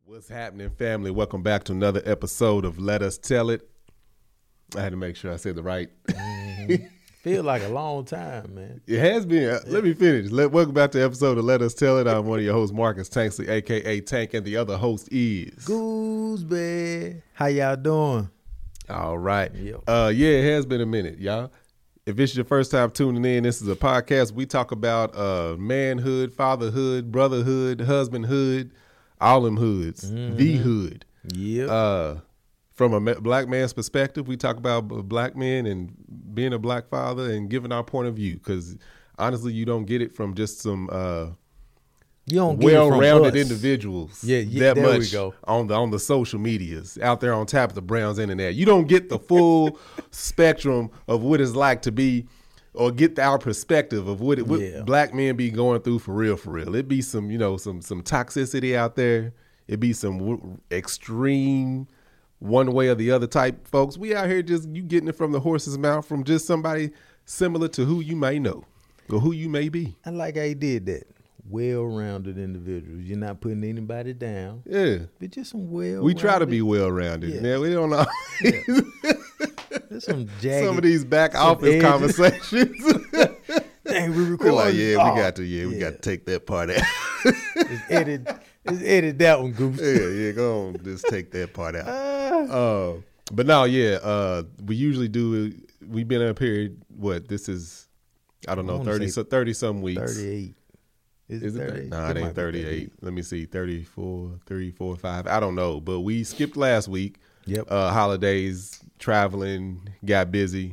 What's happening, family? Welcome back to another episode of Let Us Tell It. I had to make sure I said the right. Feel like a long time, man. It has been. Let me finish. Welcome back to the episode of Let Us Tell It. I'm one of your hosts, Marcus Tanksley, a.k.a. Tank, and the other host is... Gooseberry. How y'all doing? All right. Yep. It has been a minute, y'all. If this is your first time tuning in, this is a podcast. We talk about manhood, fatherhood, brotherhood, husbandhood, all them hoods, the hood. Yep. From a black man's perspective, we talk about black men and being a black father and giving our point of view. Because honestly, you don't get it from just some well-rounded individuals. Yeah, that there much we go. On the social medias out there on top of the Browns internet. You don't get the full spectrum of what it's like to be, or get our perspective of what black men be going through for real, for real. It be some, some toxicity out there. It be some extreme one way or the other type folks. We out here just you getting it from the horse's mouth from just somebody similar to who you may know or who you may be. I like how you did that. Well-rounded individuals. You're not putting anybody down. Yeah. But just some well-rounded. We try to be well-rounded. Yeah. Man, we don't know. There's some jagged. Some of these back office conversations. Dang, we We're recording. like, we got to take that part out. Let's edit that one, Goose. Yeah, go on. Just take that part out. But no, we usually do. We've been in a period. This is, I don't know, 30 some weeks. 38. Is it 38? No, it ain't 38. Let me see, 34, 5. I don't know. But we skipped last week. Yep. Holidays, traveling, got busy.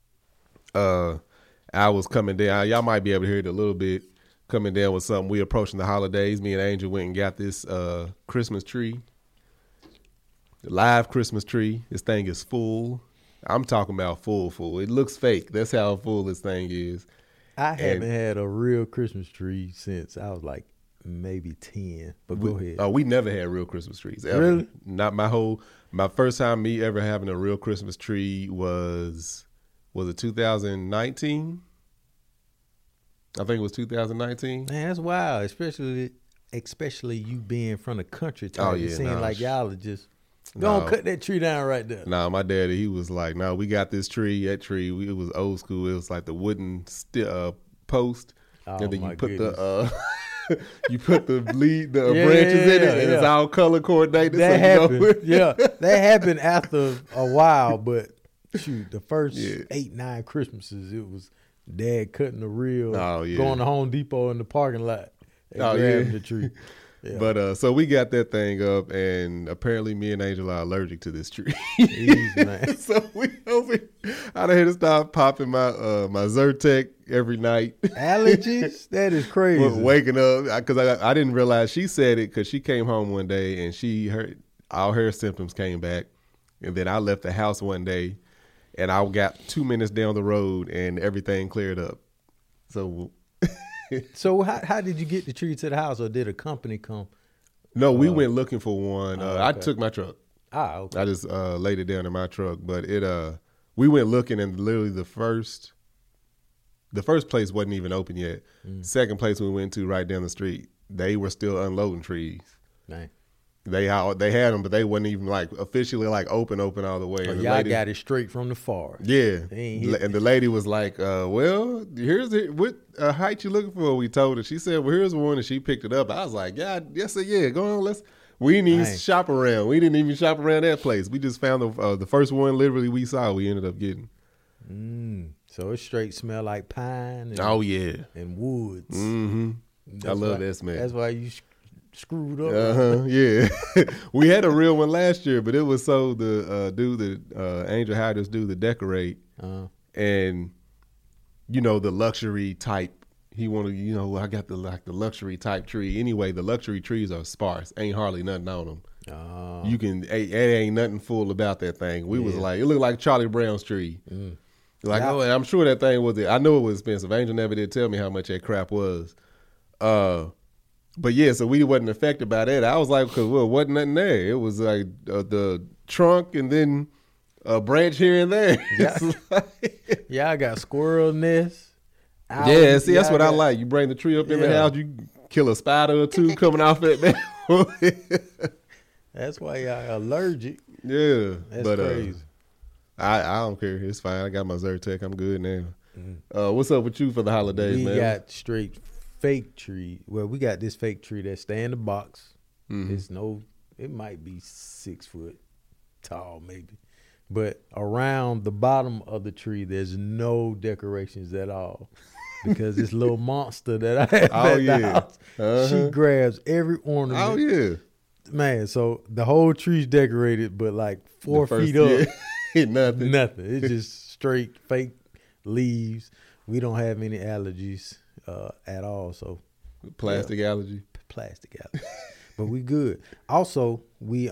I was coming down. Y'all might be able to hear it a little bit. Coming down with something. We approaching the holidays. Me and Angel went and got this Christmas tree. The live Christmas tree. This thing is full. I'm talking about full. It looks fake. That's how full this thing is. I haven't had a real Christmas tree since I was like maybe 10. But go ahead. Oh, we never had real Christmas trees. Ever. Really? Not my first time me ever having a real Christmas tree was it 2019? I think it was 2019. Man, that's wild, especially you being from the country. It seems like y'all are just gonna cut that tree down right there. Nah, my daddy, he was like, "No, we got this tree. That tree, it was old school. It was like the wooden post, and then you put the you put the branches in it, and it's all color coordinated." That happened. That happened after a while, but shoot, the first 8-9 Christmases, it was Dad cutting the reel, going to Home Depot in the parking lot, and grabbing the tree. Yeah. But so we got that thing up, and apparently me and Angel are allergic to this tree. Jeez, man. So I done had to start popping my Zyrtec every night. Allergies? That is crazy. Waking up, because I didn't realize she said it, because she came home one day and all her symptoms came back, and then I left the house one day, and I got 2 minutes down the road, and everything cleared up. So how did you get the tree to the house, or did a company come? No, we went looking for one. Okay. I took my truck. Okay. I just laid it down in my truck. But we went looking, and literally the first place wasn't even open yet. Second place we went to right down the street, they were still unloading trees. Dang. They had them, but they wasn't even like officially like open all the way. Oh, and y'all got it straight from the forest. Yeah, and the lady was like, "Well, here's what height you looking for?" We told her. She said, "Well, here's one," and she picked it up. I was like, "Yeah, yes, yeah, go on, We didn't even shop around. We didn't even shop around that place. We just found the first one. Literally, we saw. We ended up getting. So it straight smell like pine. And woods. Mm-hmm. I love that smell. That's why you screwed up. Yeah. We had a real one last year, but it was so the dude that Angel hired us do the decorate, and the luxury type. He wanted, I got the luxury type tree. Anyway, the luxury trees are sparse. Ain't hardly nothing on them. It ain't nothing full about that thing. We was like, it looked like Charlie Brown's tree. Like, I'm sure that thing was. I know it was expensive. Angel never did tell me how much that crap was. But yeah, so we wasn't affected by that. I was like, because wasn't nothing there. It was like the trunk and then a branch here and there. Yeah, I got squirrel nests. Yeah, see, that's what I like. You bring the tree up in the house, you kill a spider or two coming off it, man. That's why y'all allergic. Yeah. That's crazy. I don't care. It's fine. I got my Zyrtec. I'm good now. Mm-hmm. What's up with you for the holidays, man? We got straight fake tree. Well, we got this fake tree that stay in the box. Mm-hmm. It might be 6 foot tall, maybe. But around the bottom of the tree, there's no decorations at all. Because this little monster that I have at the house, she grabs every ornament. Oh, yeah. Man, so the whole tree's decorated, but like 4 feet up. Nothing. It's just straight fake leaves. We don't have any allergies at all. So plastic allergy. Plastic allergy. But we good. Also, we're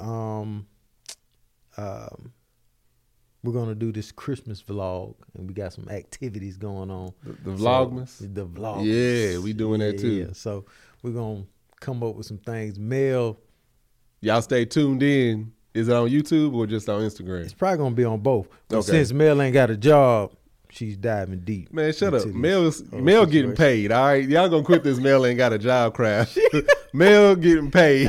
gonna do this Christmas vlog, and we got some activities going on. The Vlogmas? The Vlogmas. Yeah, we doing that too. Yeah. So we're gonna come up with some things. Mel. Y'all stay tuned in. Is it on YouTube or just on Instagram? It's probably gonna be on both. But since Mel ain't got a job, she's diving deep. Man, shut up. Mel getting paid, all right? Y'all gonna quit this Mel ain't got a job crap. Mel getting paid.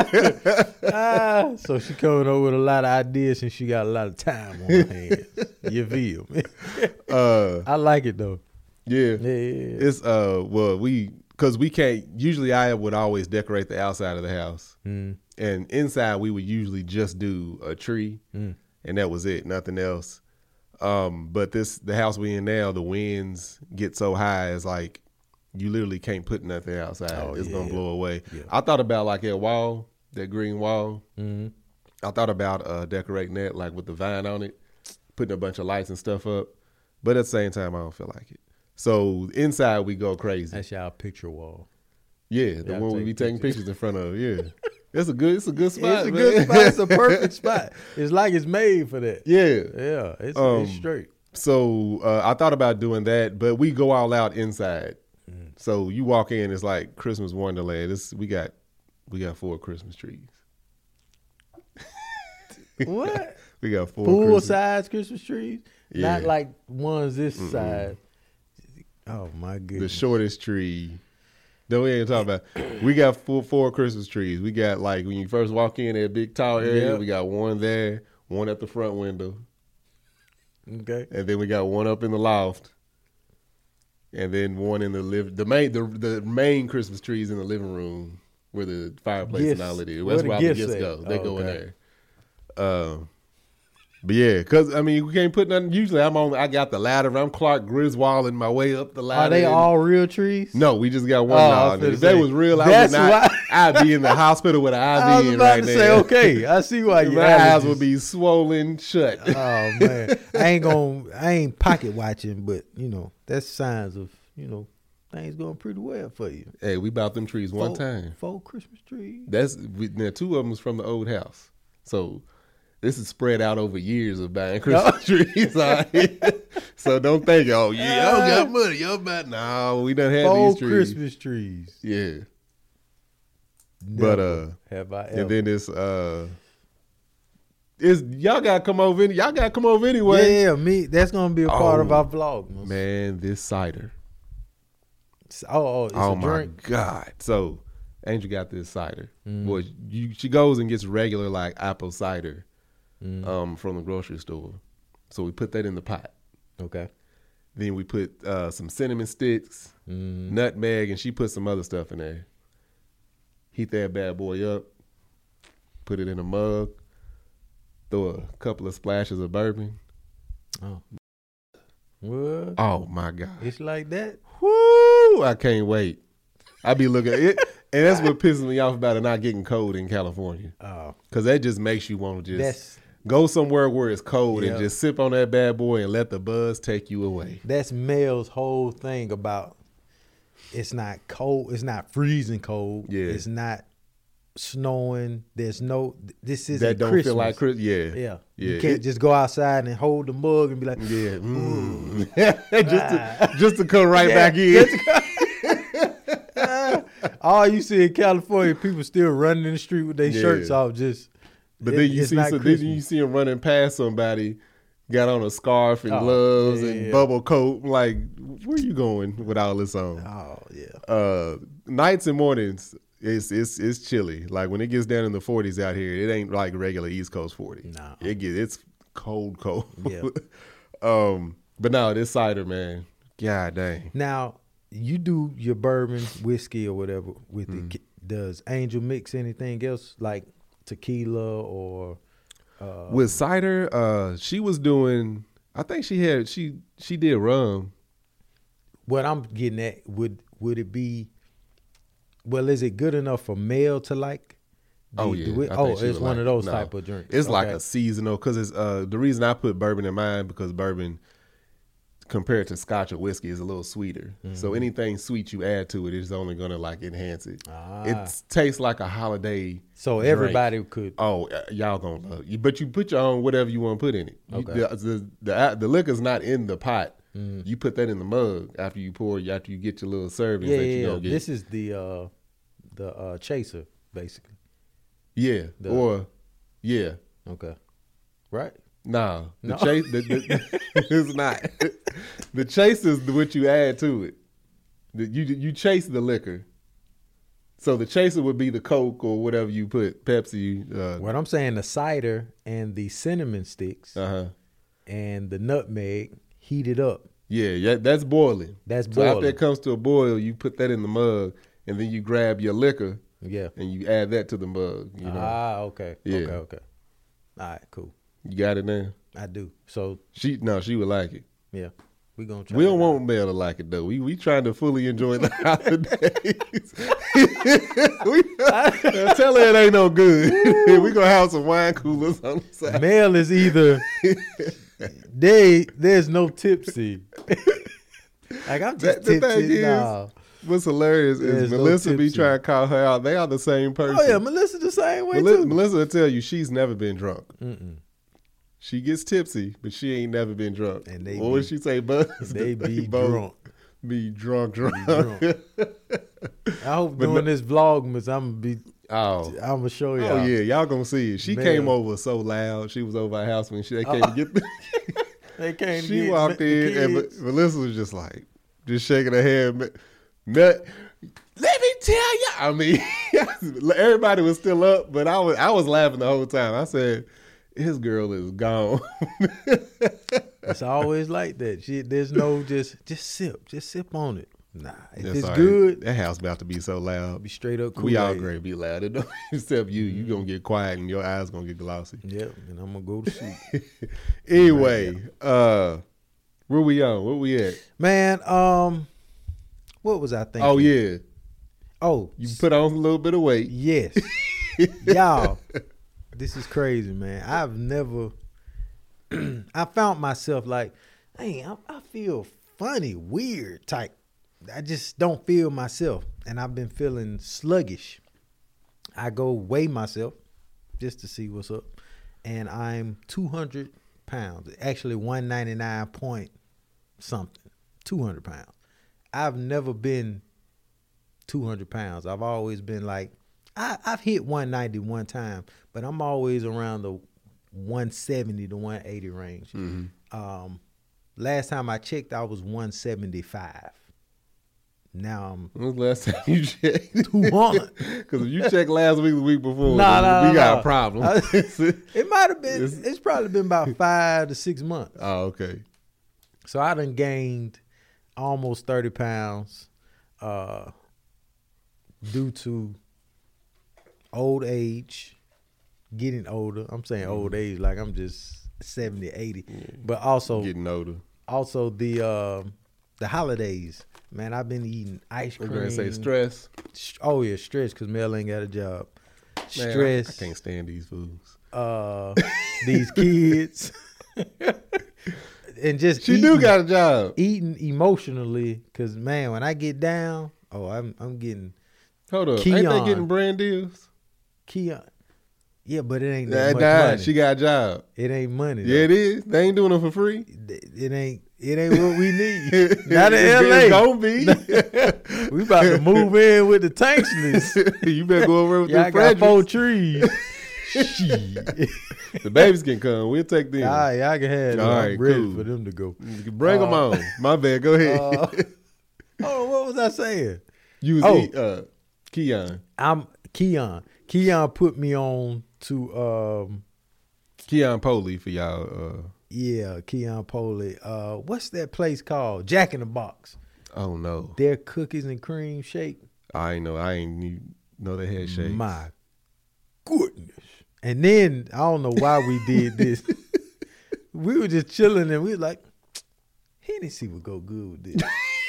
So she coming up with a lot of ideas and she got a lot of time on her hands. You feel me? I like it though. Yeah. It's because we can't, usually I would always decorate the outside of the house. And inside we would usually just do a tree and that was it, nothing else. But the house we in now, the winds get so high, it's like you literally can't put nothing outside. It's gonna blow away. Yeah. I thought about like that green wall. Mm-hmm. I thought about decorating that like with the vine on it, putting a bunch of lights and stuff up. But at the same time, I don't feel like it. So inside we go crazy. That's y'all picture wall. Yeah, the one we be taking pictures in front of. Yeah. It's a good spot. It's a good spot. It's a perfect spot. It's like it's made for that. Yeah. It's straight. So I thought about doing that, but we go all out inside. So you walk in, it's like Christmas Wonderland. We got 4 Christmas trees. What? We got 4 full size Christmas trees? Yeah. Not like ones this size. Oh my goodness. The shortest tree. No, we ain't talking about. We got 4 Christmas trees. We got like when you first walk in that big tall area, we got one there, one at the front window. Okay. And then we got one up in the loft. And then one in the main Christmas trees in the living room where the fireplace and all it is. That's where all the gifts go. They go in there. But yeah, because I mean, we can't put nothing. Usually, I got the ladder. I'm Clark Griswolding my way up the ladder. Are they all real trees? No, we just got one. If that was real, I'd be in the hospital with an IV in right now. I was about to say, okay, I see why you. My eyes would be swollen shut. Oh man, I ain't pocket watching, but that's signs of things going pretty well for you. Hey, we bought them trees one time. 4 Christmas trees. Now 2 of them was from the old house, so. This is spread out over years of buying Christmas trees. So don't think, y'all got money. Y'all about no, we done had these trees. 4 Christmas trees. Yeah. Never have I ever. And then y'all gotta come over anyway. Yeah, that's gonna be a part of our vlog. Man, this cider. It's a drink. My God. So Angel got this cider. Boy, she goes and gets regular like apple cider. From the grocery store. So we put that in the pot. Okay. Then we put some cinnamon sticks, nutmeg, and she put some other stuff in there. Heat that bad boy up, put it in a mug, throw a couple of splashes of bourbon. Oh. What? Oh my God. It's like that? Woo! I can't wait. I be looking at it. And that's what pisses me off about it not getting cold in California. Oh. Because that just makes you want to just go somewhere where it's cold and just sip on that bad boy and let the buzz take you away. That's Mel's whole thing about it's not cold. It's not freezing cold. Yeah. It's not snowing. This isn't that don't Christmas. Feel like Christmas. Yeah. You can't just go outside and hold the mug and be like, just to come right back in. All you see in California, people still running in the street with their shirts off. But then you see them running past somebody, got on a scarf and gloves and bubble coat. Like, where you going with all this on? Oh yeah. Nights and mornings, it's chilly. Like when it gets down in the 40s out here, it ain't like regular East Coast 40. No. It's cold. Yeah. But no, this cider, man. God dang. Now, you do your bourbon, whiskey, or whatever with it. Does Angel mix anything else like tequila or with cider? She was doing. I think she did rum. What I'm getting at, would it be? Well, is it good enough for male to like? It's one of those type of drinks. It's like a seasonal because it's the reason I put bourbon in mine because bourbon compared to Scotch or whiskey is a little sweeter. So anything sweet you add to it is only gonna like enhance it. It tastes like a holiday. So everybody could. Oh, y'all gonna love it. But you put your own whatever you want to put in it. Okay. The liquor's not in the pot. You put that in the mug after you get your little servings that you gonna get. This is the chaser basically. Yeah. Okay. Right. Nah, chase it's not. The chase is what you add to it. You chase the liquor. So the chaser would be the Coke or whatever you put, Pepsi. What I'm saying, the cider and the cinnamon sticks and the nutmeg heated up. Yeah, that's boiling. That's boiling. So after it comes to a boil, you put that in the mug, and then you grab your liquor. Yeah. And you add that to the mug. You know? Okay. Yeah. Okay. All right, cool. You got it now? I do. So she would like it. Yeah. We don't want Mel to like it though. We trying to fully enjoy the holidays. Tell her it ain't no good. We gonna have some wine coolers on the side. Mel is either there's no tipsy. Like I'm just tipsy. Nah. What's hilarious is Melissa be trying to call her out. They are the same person. Oh yeah, Melissa the same way too. Melissa will tell you she's never been drunk. She gets tipsy, but she ain't never been drunk. And what would she say, Buzz? They be drunk. Be drunk. I hope doing this Vlogmas, I'm gonna show y'all. Oh yeah, y'all gonna see it. She came over so loud. She was over our house when they came to get they came. She walked in, and Melissa was just shaking her head. Let me tell you. I mean, everybody was still up, but I was laughing the whole time. I said, his girl is gone. It's always like that. There's no just sip on it. Nah, if it's right. good. That house about to be so loud. Be straight up cool. We all great be loud. Except you. You gonna get quiet and your eyes gonna get glossy. Yep, and I'm gonna go to sleep. Anyway, where we on? Where we at? Man, what was I thinking? Oh yeah. Oh, you put on a little bit of weight. Yes. Y'all, this is crazy, man. I've never I found myself like, hey, I feel funny, weird type. I just don't feel myself. And I've been feeling sluggish. I go weigh myself just to see what's up. And I'm 200 pounds. Actually 199 point something. 200 pounds. I've never been 200 pounds. I've always been like, I've hit 190 one time, but I'm always around the 170 to 180 range. Last time I checked, I was 175. Now I'm. When was the last time you checked? 200. Because if you checked last week, the week before, we got a problem. It might have been. It's probably been about 5 to 6 months. Oh, okay. So I done gained almost 30 pounds due to old age, getting older. I'm saying old age like I'm just 70, 80. Yeah. But also getting older. Also the holidays. Man, I've been eating ice cream. We're going to say stress. Oh, yeah, stress because Mel ain't got a job. Man, stress. I can't stand these foods. These kids. And just she do got a job. Eating emotionally because, man, when I get down, I'm getting. Hold up. Keon. Ain't they getting brand deals? Keon. Yeah, but it ain't that much money. She got a job. It ain't money. Yeah, it is. They ain't doing it for free. It ain't what we need. Not in LA. It's gonna be. We about to move in with the Tankslers. You better go over with the got 4 trees. The babies can come. We'll take them. I can have them. I'm ready for them to go. Bring them on. My bad. Go ahead. What was I saying? You was Keon. I'm Keon. Keon put me on to Keon Poley for y'all. Yeah, Keon Poley. What's that place called? Jack in the Box. Oh no. Their cookies and cream shake. I ain't know they had shakes. My goodness. And then I don't know why we did this. We were just chilling and we were like, Hennessy would go good with this.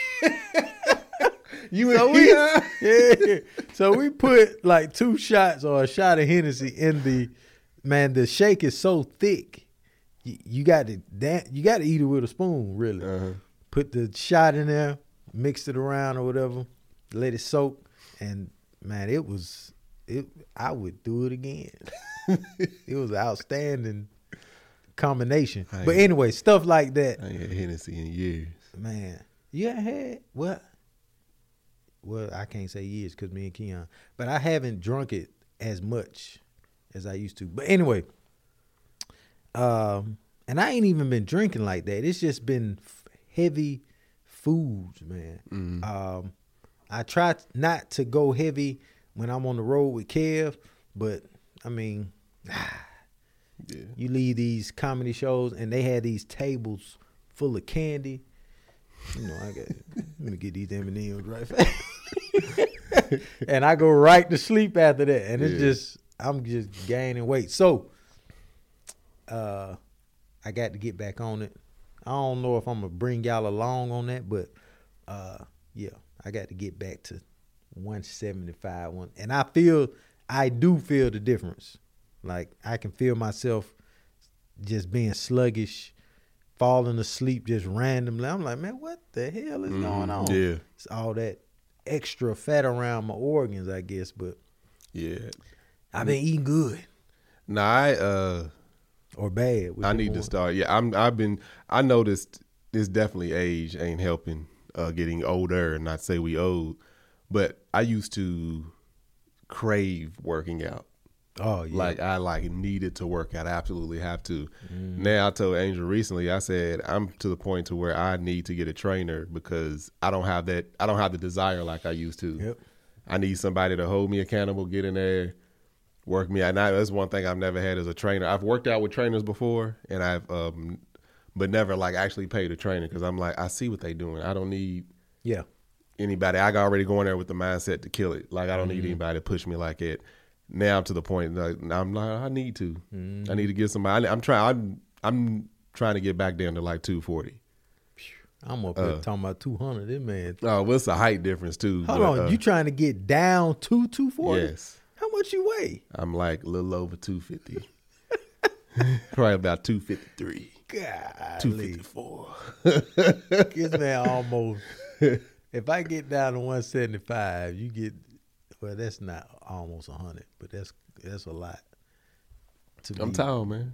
So we put like 2 shots or a shot of Hennessy in the shake is so thick. You got to eat it with a spoon, really. Uh-huh. Put the shot in there, mix it around or whatever, let it soak, and man, I would do it again. It was an outstanding combination. But anyway, stuff like that. I ain't had Hennessy in years. Man, you ain't had what? Well, I can't say years because me and Keon, but I haven't drunk it as much as I used to. But anyway, and I ain't even been drinking like that. It's just been heavy foods, man. Mm. I try not to go heavy when I'm on the road with Kev, but I mean, you leave these comedy shows and they had these tables full of candy. You know, I'm gonna get these M&Ms right fast. And I go right to sleep after that. And I'm just gaining weight. So I got to get back on it. I don't know if I'm gonna bring y'all along on that, but I got to get back to 175 and I do feel the difference. Like I can feel myself just being sluggish, falling asleep just randomly. I'm like, man, what the hell is going on? Yeah. It's all that extra fat around my organs, I guess, but yeah. I've been eating good. Nah, or bad. I need to start. Yeah, I noticed this definitely age ain't helping getting older, not say we old, but I used to crave working out. Oh yeah. Like I needed to work out. I absolutely have to. Now I told Angel recently, I said I'm to the point to where I need to get a trainer because I don't have the desire like I used to. Yep. I need somebody to hold me accountable, get in there, work me out. Now that's one thing I've never had as a trainer. I've worked out with trainers before and I've but never like actually paid a trainer because I'm like, I see what they doing. I don't need anybody. I got already going there with the mindset to kill it. Like I don't need anybody to push me like it. Now I'm to the point like I'm like I need to. I need to get somebody. I'm trying to get back down to like 240. I'm up here talking about 200. This man. Oh, well, it's a height difference too. Hold on, you trying to get down to 240? Yes. How much you weigh? I'm like a little over 250. Probably about 253. God. 254. This man almost. If I get down to 175, you get. Well, that's not almost 100, but that's a lot. I'm tall, man.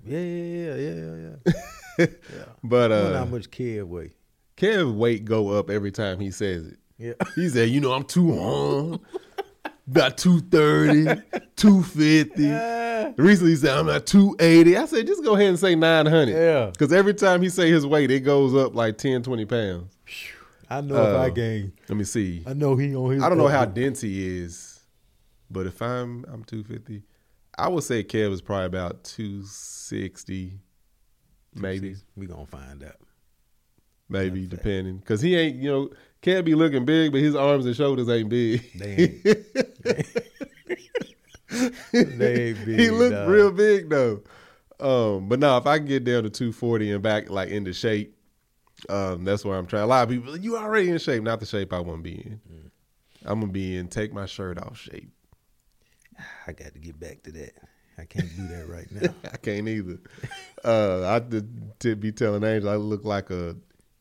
Yeah. But I wonder how much Kev weigh. Kev weight go up every time he says it. Yeah. He said, I'm 200, about 230, 250. Recently he said, I'm at 280. I said, just go ahead and say 900. Yeah. Because every time he say his weight, it goes up like 10, 20 pounds. I know if I gain. Let me see. I know he on his. I don't know how dense he is. But if I'm 250, I would say Kev is probably about 260, maybe. We gonna find out. Maybe depending, because he ain't Kev be looking big, but his arms and shoulders ain't big. They ain't big. He look real big though. But no, if I can get down to 240 and back like into shape, that's where I'm trying. A lot of people, you already in shape, not the shape I want to be in. I'm gonna be in take my shirt off shape. I got to get back to that. I can't do that right now. I can't either. I did be telling Angel I look like a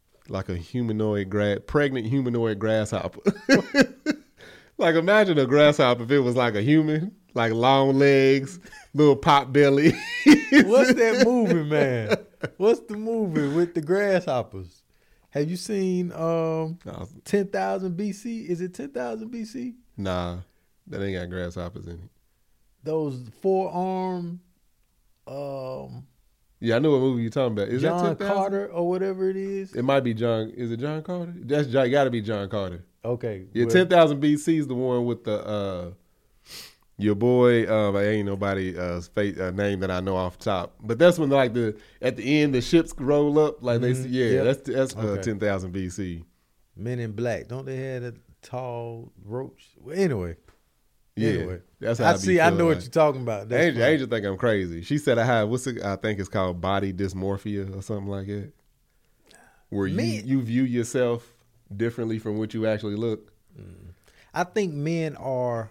pregnant humanoid grasshopper. Like imagine a grasshopper if it was like a human, like long legs, little pot belly. What's that movie, man? What's the movie with the grasshoppers? Have you seen 10,000 BC? Is it 10,000 BC? Nah. That ain't got grasshoppers in it. Those four-armed. Yeah, I know what movie you're talking about. Is John that 10,000? Carter or whatever it is? It might be John. Is it John Carter? That's got to be John Carter. Okay. Yeah, 10,000 BC is the one with the your boy. Ain't nobody name that I know off top, but that's when like at the end the ships roll up like they see. Yeah, yep. That's 10,000 BC. Men in Black, don't they have a tall ropes? Well, anyway. Yeah, that's how I know what you're talking about. Angel think I'm crazy. She said I have I think it's called body dysmorphia or something like that, where you view yourself differently from what you actually look. I think men are,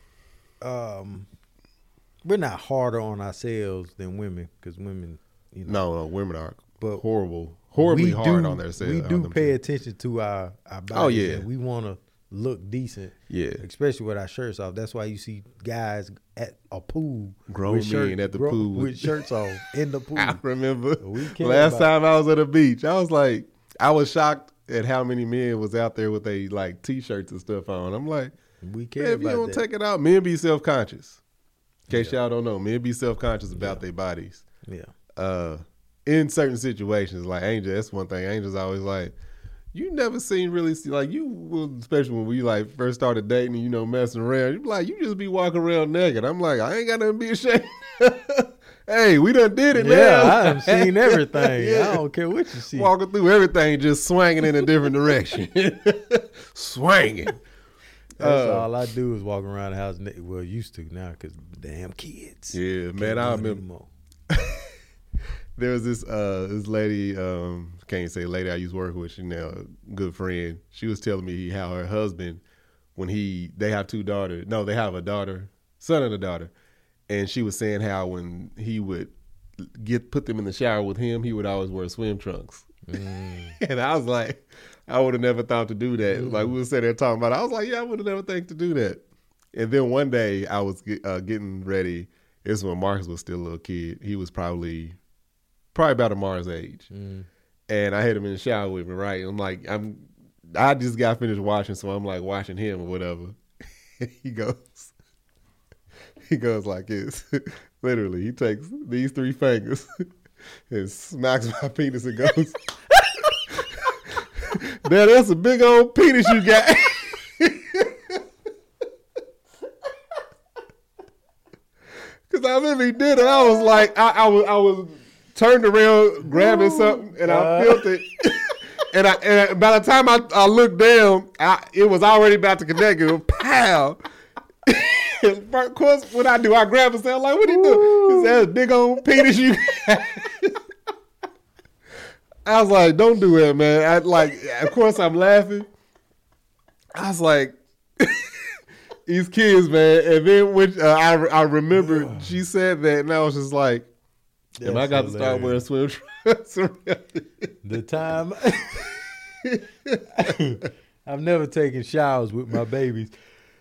we're not harder on ourselves than women because women, No, women are horribly hard on themselves. We do pay attention to our bodies. Oh yeah, and we want to look decent. Yeah, especially with our shirts off. That's why you see guys at a pool, grown men at the pool with shirts off in the pool. I remember last time I was at a beach, I was shocked at how many men was out there with they like t-shirts and stuff on. I'm like, we care if you don't take it out, men be self-conscious. In case y'all don't know, men be self-conscious about their bodies. Yeah. In certain situations, like Angel, that's one thing. Angel's always like, you never seen really see like you, especially when we like first started dating and messing around. You be like, you just be walking around naked. I'm like, I ain't got nothing to be ashamed. Hey, we done did it now. Yeah, I've seen everything. Yeah. I don't care what you see. Walking through everything, just swinging in a different direction. Swinging. That's all I do is walk around the house. Well, used to now because damn kids. Yeah, man, I remember. There was this lady, can't say lady I used to work with, she now a good friend. She was telling me how her husband, when they have two daughters. No, they have a daughter, son and a daughter. And she was saying how when he would put them in the shower with him, he would always wear swim trunks. And I was like, I would have never thought to do that. Like we were sitting there talking about it. I was like, yeah, I would have never think to do that. And then one day I was getting ready. This was when Marcus was still a little kid. He was probably about Amar's age. And I had him in the shower with me, right? I'm like, I just got finished washing, so I'm like watching him or whatever. He goes like this. Literally, he takes these 3 fingers and smacks my penis and goes, Dad, that's a big old penis you got. Because I remember he did it. I was like, I was turned around grabbing something and I felt it. and by the time I looked down, it was already about to connect. It was pow. Of course, what I do, I grab and say, like, what do you do? He said, big old penis you got. I was like, don't do that, man. Of course, I'm laughing. I was like, these kids, man. And then when I remember she said that, and I was just like, am I got to start wearing swim trunks? The time I've never taken showers with my babies.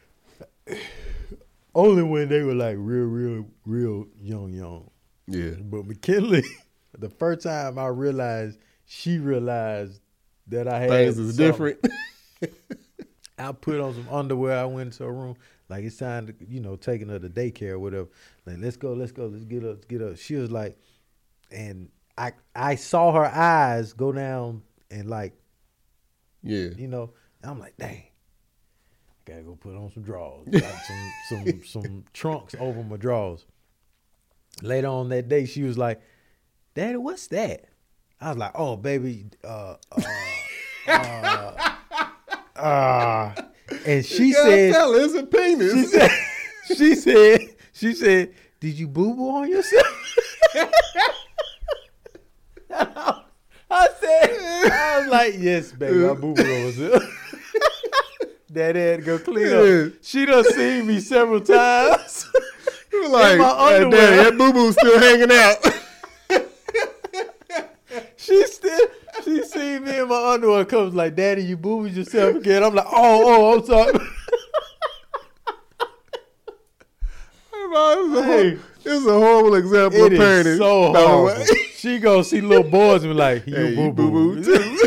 Only when they were like real young. Yeah. But McKinley, the first time she realized that I had things is different. I put on some underwear. I went into her room. Like it's time to, taking her to daycare or whatever. Like, let's go. Let's get up. She was like, and I saw her eyes go down and like, yeah, I'm like, dang. Gotta go put on some drawers, like some trunks over my drawers. Later on that day, she was like, "Daddy, what's that?" I was like, "Oh, baby, and she said, tell it's a penis." She said, "Did you boo boo on yourself?" I was like, "Yes, baby, I boo boo on myself." Daddy had to go clean up. She done seen me several times. You were like, hey, Daddy, that boo-boo's still hanging out. She seen me in my underwear. Comes like, Daddy, you boo-booed yourself again. I'm like, oh, I'm sorry. This is a horrible example of parenting. It is so horrible. She go see little boys and be like, you boo-boo too.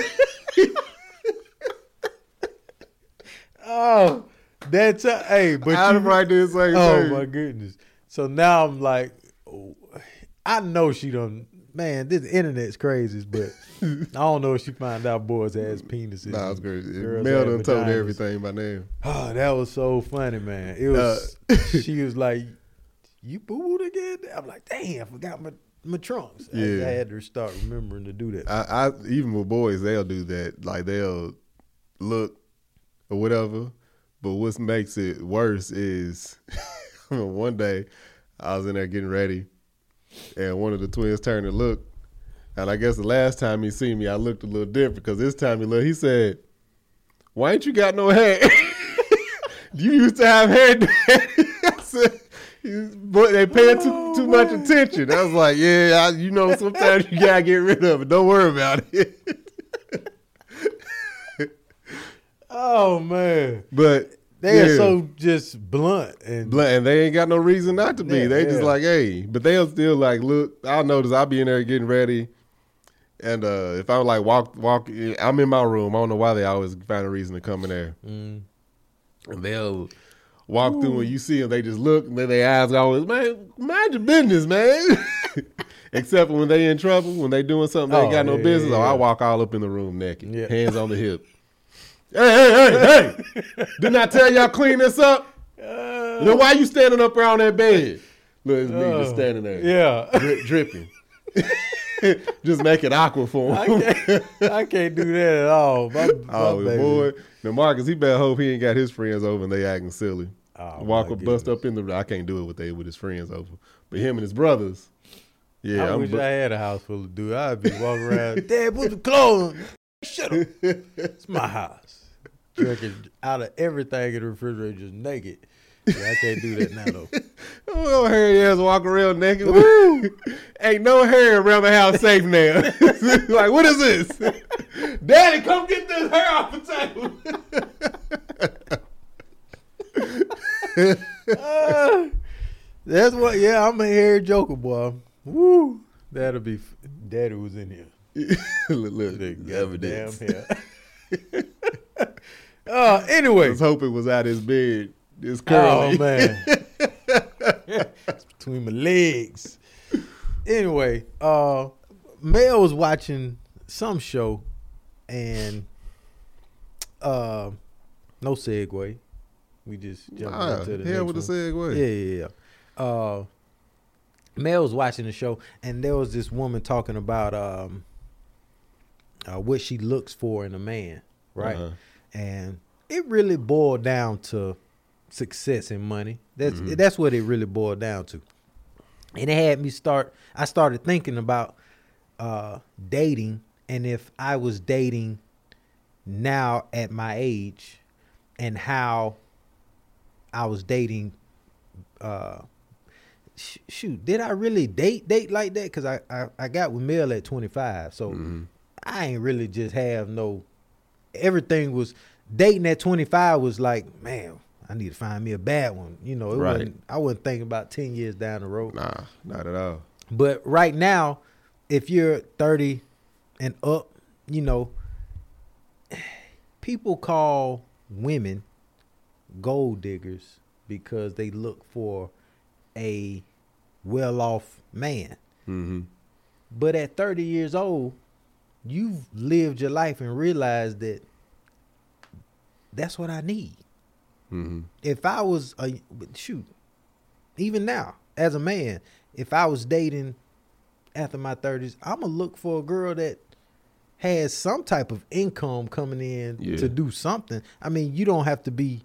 Oh, that's but I'm right there saying, oh my goodness. So now I'm like, I know she done man, this internet's crazy, but I don't know if she found out boys has penises. Nah, it's crazy. Mel done told everything by name. Oh, that was so funny, man. It was. She was like, "You boo-booed again?" I'm like, "Damn, I forgot my trunks." Yeah. I had to start remembering to do that. I even with boys, they'll do that. Like they'll look or whatever. But what makes it worse is one day I was in there getting ready, and one of the twins turned and looked. And I guess the last time he seen me, I looked a little different because this time he looked. He said, "Why ain't you got no hair? You used to have hair, Daddy." I said, "But they paying too much attention." I was like, "Yeah, sometimes you gotta get rid of it. Don't worry about it." Oh man! But they are so just blunt and they ain't got no reason not to be. Yeah, they just like, hey, but they'll still like look. I'll notice I'll be in there getting ready, and if I like walk, I'm in my room. I don't know why they always find a reason to come in there, and they'll walk through and you see them. They just look, and then their eyes always, man, mind your business, man. Except when they in trouble, when they doing something they ain't got no business. Or I walk all up in the room naked, hands on the hip. Hey! Didn't I tell y'all clean this up? Why you standing up around that bed? Look, it's me just standing there. Yeah. Dripping. Just make it awkward for him. I can't do that at all. My boy. Now, Marcus, he better hope he ain't got his friends over and they acting silly. Walk up, bust up in the... I can't do it with his friends over. But him and his brothers, I wish I had a house full of dudes. I'd be walking around, Dad, put the clothes on. Shut up. It's my house. Drinking out of everything in the refrigerator just naked. Yeah, I can't do that now though. Oh, hairy ass walk around naked. Ain't no hair around the house safe now. Like, what is this? Daddy, come get this hair off the table. That's what. Yeah, I'm a hairy joker, boy. Woo, that'll be. Daddy was in here. Look, evidence. Damn hair. Anyway, let's hope it was out his bed. It's curly. Oh man, it's between my legs. Anyway, Mel was watching some show, and no segue. We just jumped into the next with one. the segue. Yeah. Mel was watching the show, and there was this woman talking about what she looks for in a man, right? And it really boiled down to success and money. That's what it really boiled down to. And it had me I started thinking about dating, and if I was dating now at my age and how I was dating shoot, did I really date like that? Because I got with Mel at 25, so I ain't really just have no. Everything was dating at 25 was like, man, I need to find me a bad one. I wasn't thinking about 10 years down the road. Nah, not at all. But right now, if you're 30 and up, people call women gold diggers because they look for a well-off man. But at 30 years old, you've lived your life and realized that that's what I need. If I was even now as a man, if I was dating after my 30s, I'm gonna look for a girl that has some type of income coming in to do something. I mean, you don't have to be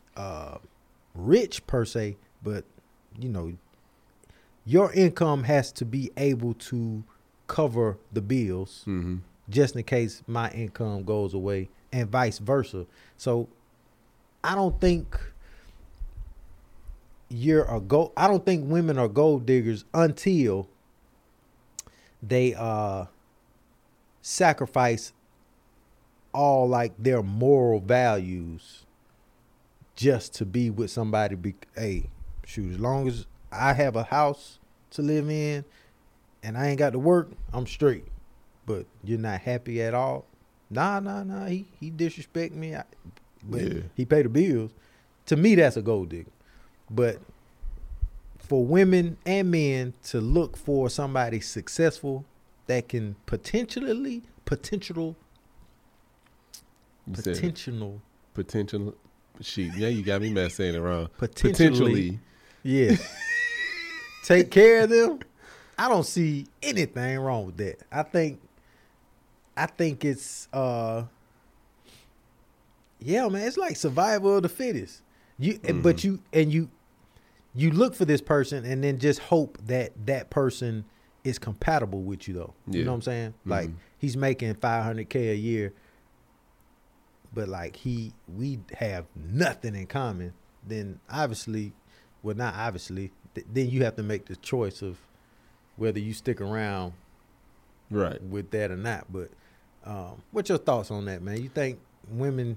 rich per se, but your income has to be able to cover the bills just in case my income goes away, and vice versa. So I don't think I don't think women are gold diggers until they sacrifice all like their moral values just to be with somebody. As long as I have a house to live in and I ain't got to work, I'm straight. But you're not happy at all? Nah. He disrespect me, but he pay the bills. To me, that's a gold digger. But for women and men to look for somebody successful that can potential. Shit, yeah, you got me messed saying it wrong. Potentially. Yeah. Take care of them. I don't see anything wrong with that. I think it's yeah, man, it's like survival of the fittest. But you look for this person and then just hope that person is compatible with you though. Yeah. You know what I'm saying? Mm-hmm. Like he's making $500K a year, but like we have nothing in common. Then obviously, well, not obviously, then you have to make the choice of whether you stick around right with that or not. But what's your thoughts on that, man? You think women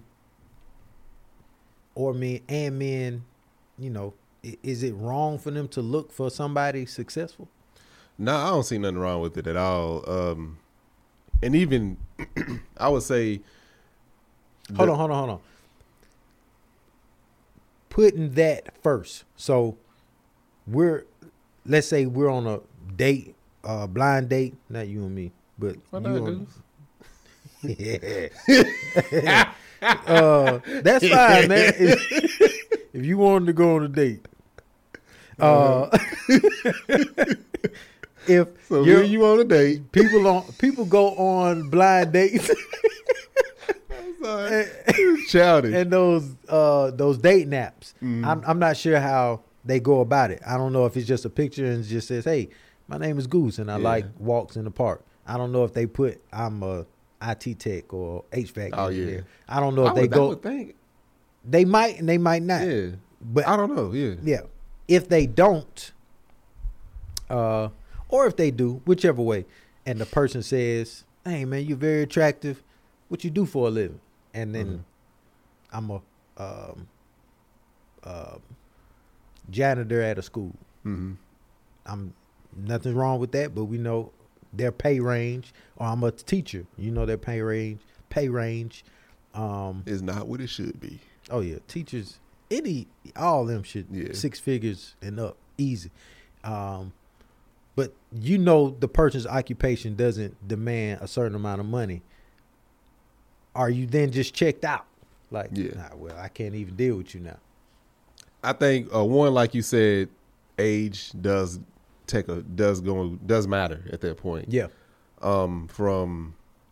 or men, you know, is it wrong for them to look for somebody successful? No, I don't see nothing wrong with it at all. And even I would say, hold on. Putting that first. So let's say we're on a date, blind date, not you and me, but yeah. That's fine, man. If you wanted to go on a date. If so you on a date, people go on blind dates. Childish. And those date naps. I'm not sure how they go about it. I don't know if it's just a picture and it just says, "Hey, my name is Goose and I like walks in the park." I don't know if they put I'm a IT tech or HVAC engineer. Yeah. I don't know if they go. They might and they might not. Yeah, but I don't know. Yeah, yeah. If they don't, or if they do, whichever way, and the person says, "Hey, man, you're very attractive. What you do for a living?" And then I'm a janitor at a school. I'm nothing wrong with that, but we know their pay range. Or I'm a teacher. You know their pay range. Is not what it should be. Oh yeah, teachers. All of them should 6 figures and up, easy. But you know the person's occupation doesn't demand a certain amount of money. Are you then just checked out? Like, well, I can't even deal with you now. I think one, like you said, age does matter at that point. Yeah. From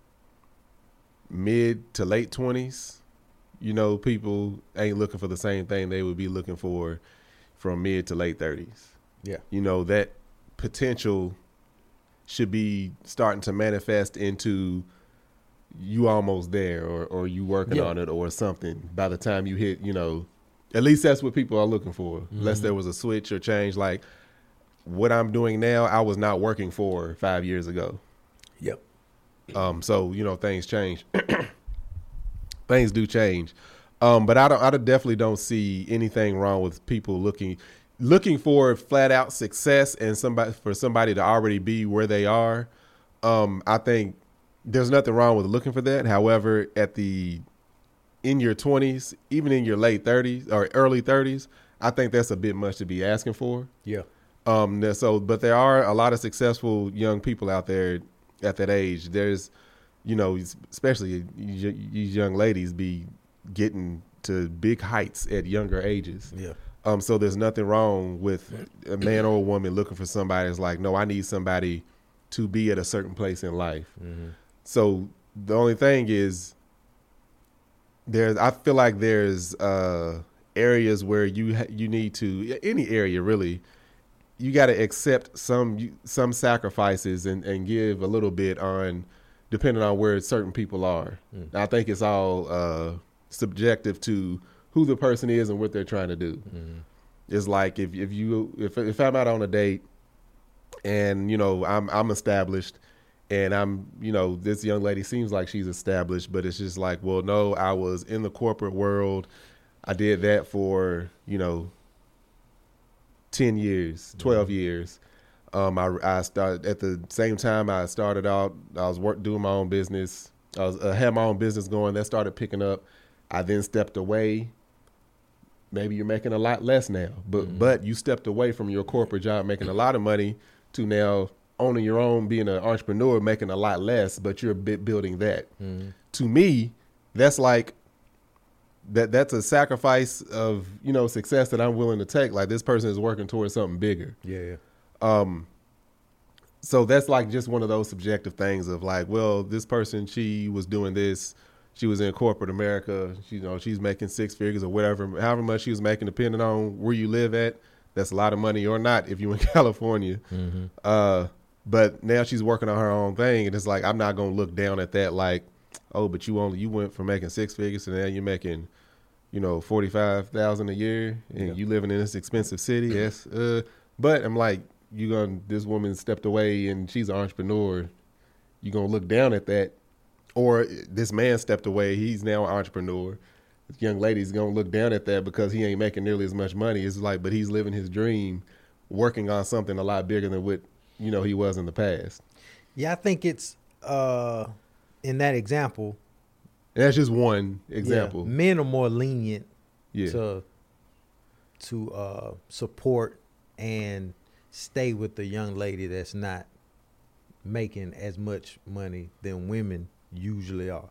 mid to late 20s, you know, people ain't looking for the same thing they would be looking for from mid to late 30s. Yeah. You know, that potential should be starting to manifest into you almost there or you working on it or something by the time you hit, you know, at least that's what people are looking for. Unless there was a switch or change. Like what I'm doing now, I was not working for 5 years ago. Yep. So, you know, things change. Things do change. But I definitely don't see anything wrong with people looking for flat out success and somebody to already be where they are. I think there's nothing wrong with looking for that. However, in your 20s, even in your late 30s or early 30s, I think that's a bit much to be asking for. Yeah. But there are a lot of successful young people out there at that age. There's, you know, especially these young ladies be getting to big heights at younger ages. Yeah. So there's nothing wrong with a man or a woman looking for somebody that's like, no, I need somebody to be at a certain place in life. So the only thing is I feel like there's areas where you need to, any area really, you got to accept some sacrifices and give a little bit on, depending on where certain people are. I think it's all subjective to who the person is and what they're trying to do. It's like if I'm out on a date and, you know, I'm established and I'm, you know, this young lady seems like she's established, but it's just like, well, no, I was in the corporate world. I did that for, you know, 10 years, 12 years. I started at the same time I started out, I was doing my own business. I had my own business going. That started picking up. I then stepped away. Maybe you're making a lot less now, but you stepped away from your corporate job making a lot of money to now owning your own, being an entrepreneur, making a lot less, but you're building that. Mm-hmm. To me, that's like that's a sacrifice of, you know, success that I'm willing to take. Like, this person is working towards something bigger. Yeah. So that's like just one of those subjective things of like, well, this person, she was doing this. She was in corporate America. She, you know, she's making six figures or whatever, however much she was making, depending on where you live at. That's a lot of money or not if you're in California. Mm-hmm. But now she's working on her own thing, and it's like, I'm not going to look down at that like, oh, but you went from making six figures to now you're making, you know, $45,000 a year, and you living in this expensive city. Yes. But I'm like, this woman stepped away and she's an entrepreneur. You gonna look down at that, or this man stepped away. He's now an entrepreneur. This young lady's gonna look down at that because he ain't making nearly as much money. It's like, but he's living his dream, working on something a lot bigger than what, you know, he was in the past. Yeah, I think it's in that example. And that's just one example. Yeah, men are more lenient to support and stay with the young lady that's not making as much money than women usually are.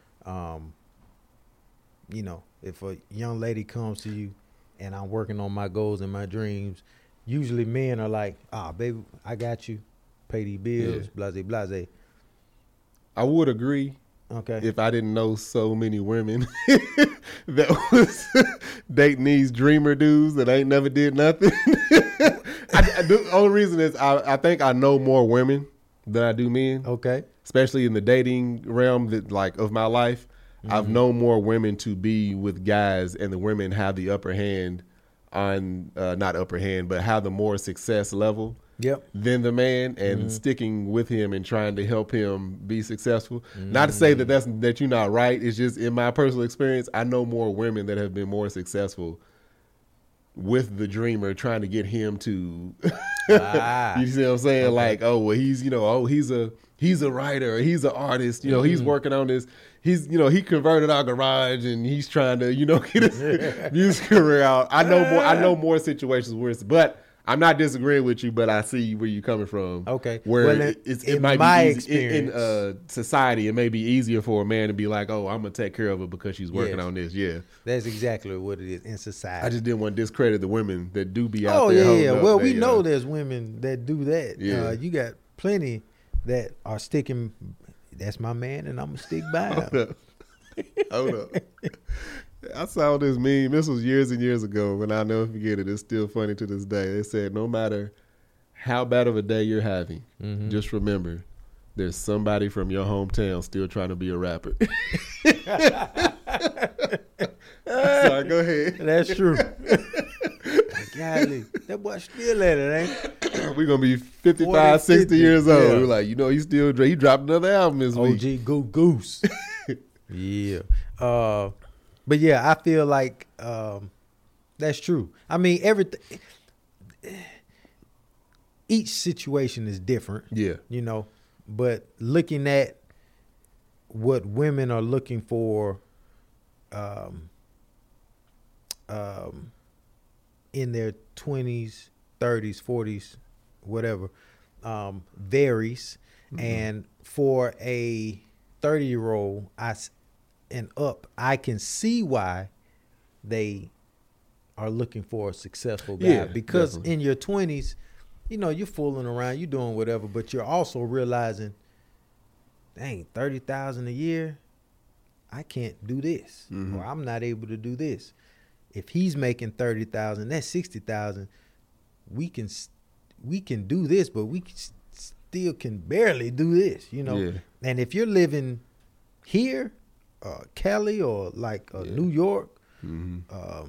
You know, if a young lady comes to you and I'm working on my goals and my dreams, usually men are like, baby, I got you. Pay these bills, blase. I would agree. Okay. If I didn't know so many women that was dating these dreamer dudes that ain't never did nothing. The only reason is I think I know more women than I do men. Okay. Especially in the dating realm of my life. Mm-hmm. I've known more women to be with guys, and the women have the upper hand on, not upper hand, but have the more success level than the man, and sticking with him and trying to help him be successful. Not to say that you're not right. It's just in my personal experience, I know more women that have been more successful with the dreamer, trying to get him to, you see what I'm saying? Okay. Like, oh, well, he's, you know, he's a writer, he's an artist, you know, he's working on this. He's, you know, he converted our garage and he's trying to, you know, get his music career out. I know more situations where but I'm not disagreeing with you, but I see where you're coming from. Okay. Where it might be experience in society, it may be easier for a man to be like, oh, I'm going to take care of her because she's working on this. Yeah. That's exactly what it is in society. I just didn't want to discredit the women that do be out there. Oh, yeah. Well, we know there's women that do that. Yeah. You got plenty that are sticking. That's my man, and I'm going to stick by him. Hold up. I saw this meme. This was years and years ago, and I'll never forget it. It's still funny to this day. They said, no matter how bad of a day you're having, just remember, there's somebody from your hometown still trying to be a rapper. Sorry, go ahead. That's true. Golly, that boy still at it, ain't we're going to be 55, 40, 60 years old. We're like, you know, he dropped another album this week. OG Go Goose. Yeah. But yeah, I feel like that's true. I mean, each situation is different. Yeah. You know, but looking at what women are looking for in their 20s, 30s, 40s, whatever, varies. And for a 30-year-old, and up, I can see why they are looking for a successful guy. Because definitely. In your 20s, you know, you're fooling around, you're doing whatever, but you're also realizing, dang, $30,000 a year, I can't do this, or I'm not able to do this. If he's making $30,000, that's $60,000. We can do this, but we still can barely do this, you know. Yeah. And if you're living here, Cali or like New York, man,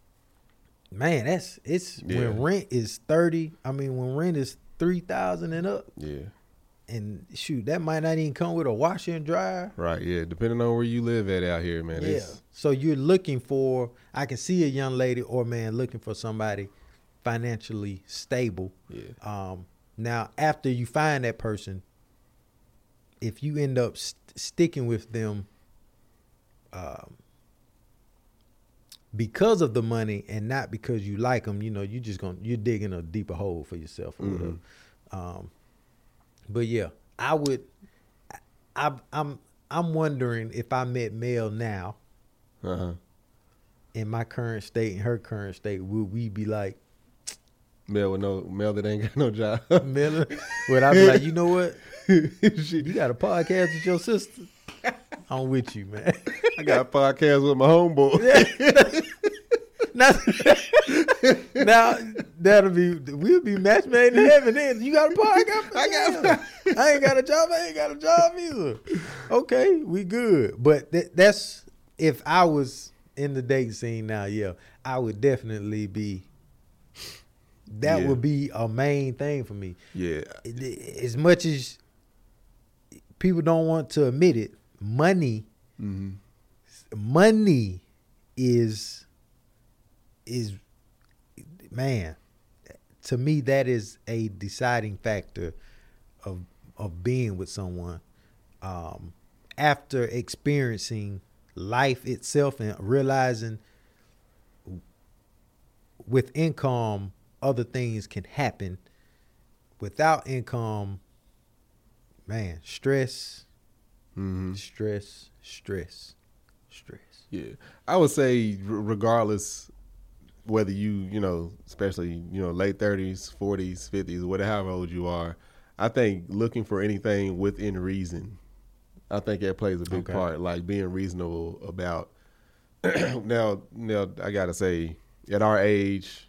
when rent is 30. I mean, when rent is 3,000 and up. Yeah. And shoot, that might not even come with a washer and dryer. Right. Yeah. Depending on where you live at out here, man. Yeah. So you're looking for. I can see a young lady or man looking for somebody financially stable. Yeah. Now, after you find that person, if you end up sticking with them. Because of the money and not because you like them, you know, you're digging a deeper hole for yourself or whatever. But yeah, I would. I'm wondering if I met Mel now, in my current state and her current state, would we be like Mel that ain't got no job? Mel, would I be like, you know what? You got a podcast with your sister? I'm with you, man. I got a podcast with my homeboy. Now we'll be match made in heaven. Then you got a podcast. I ain't got a job. I ain't got a job either. Okay, we good. But that's if I was in the dating scene now. Yeah, I would definitely be. That would be a main thing for me. Yeah. As much as people don't want to admit it, money is man, to me that is a deciding factor of being with someone. After experiencing life itself and realizing with income other things can happen. Without income, man, stress. Yeah, I would say regardless whether you especially late 30s, 40s, 50s, whatever old you are, I think looking for anything within reason, I think that plays a big part. Like being reasonable about. Now I gotta say, at our age,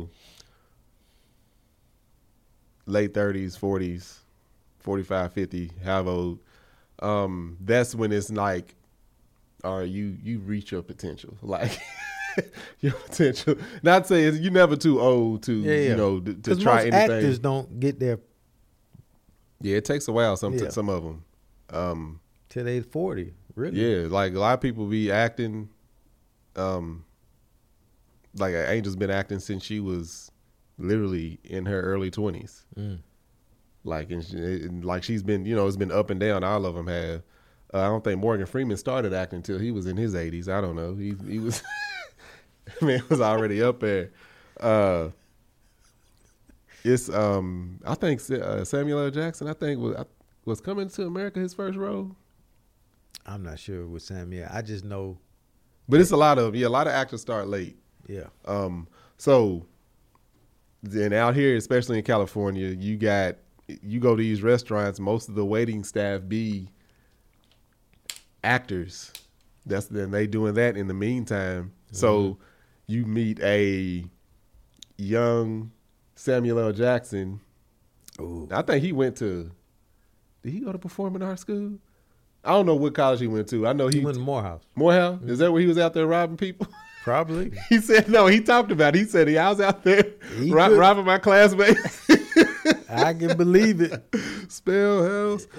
late 30s, 40s, 45, 50, however old. That's when it's like, all right, you reach your potential, like your potential. Not saying you're never too old to to try anything. Actors don't get their. Yeah, it takes a while. Some of them. Till they 40, really. Yeah, like a lot of people be acting. Like Angel's been acting since she was literally in her early 20s. Like and she's been, it's been up and down. All of them have. I don't think Morgan Freeman started acting until he was in his 80s. I don't know. He was, man, was already up there. It's I think Samuel L. Jackson. I think was Coming to America his first role. I'm not sure with Samuel. I just know. But it's a lot of actors start late. Yeah. So then out here, especially in California, you go to these restaurants, most of the waiting staff be actors. Then they doing that in the meantime. So you meet a young Samuel L. Jackson. Ooh. I think did he go to performing arts school? I don't know what college he went to. I know he went to Morehouse. Morehouse? Is that where he was out there robbing people? Probably. He said, no, he talked about it. He said, I was out there robbing my classmates. I can believe it. Spell house.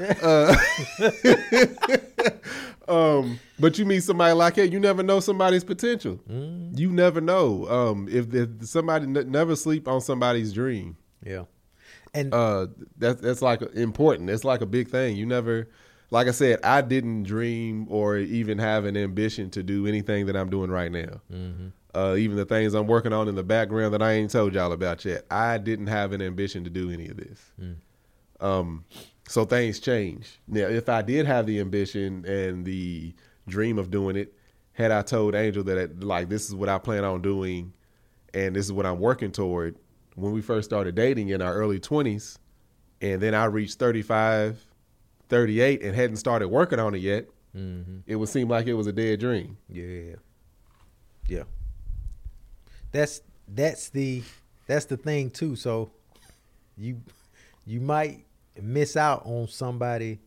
But you meet somebody like that, you never know somebody's potential. You never know. If somebody never sleep on somebody's dream. Yeah. And that's like important. It's like a big thing. You never, like I said, I didn't dream or even have an ambition to do anything that I'm doing right now. Even the things I'm working on in the background that I ain't told y'all about yet. I didn't have an ambition to do any of this. So things change. Now, if I did have the ambition and the dream of doing it, had I told Angel that this is what I plan on doing and this is what I'm working toward, when we first started dating in our early 20s, and then I reached 35, 38 and hadn't started working on it yet, it would seem like it was a dead dream. Yeah. That's the thing too. So you might miss out on somebody,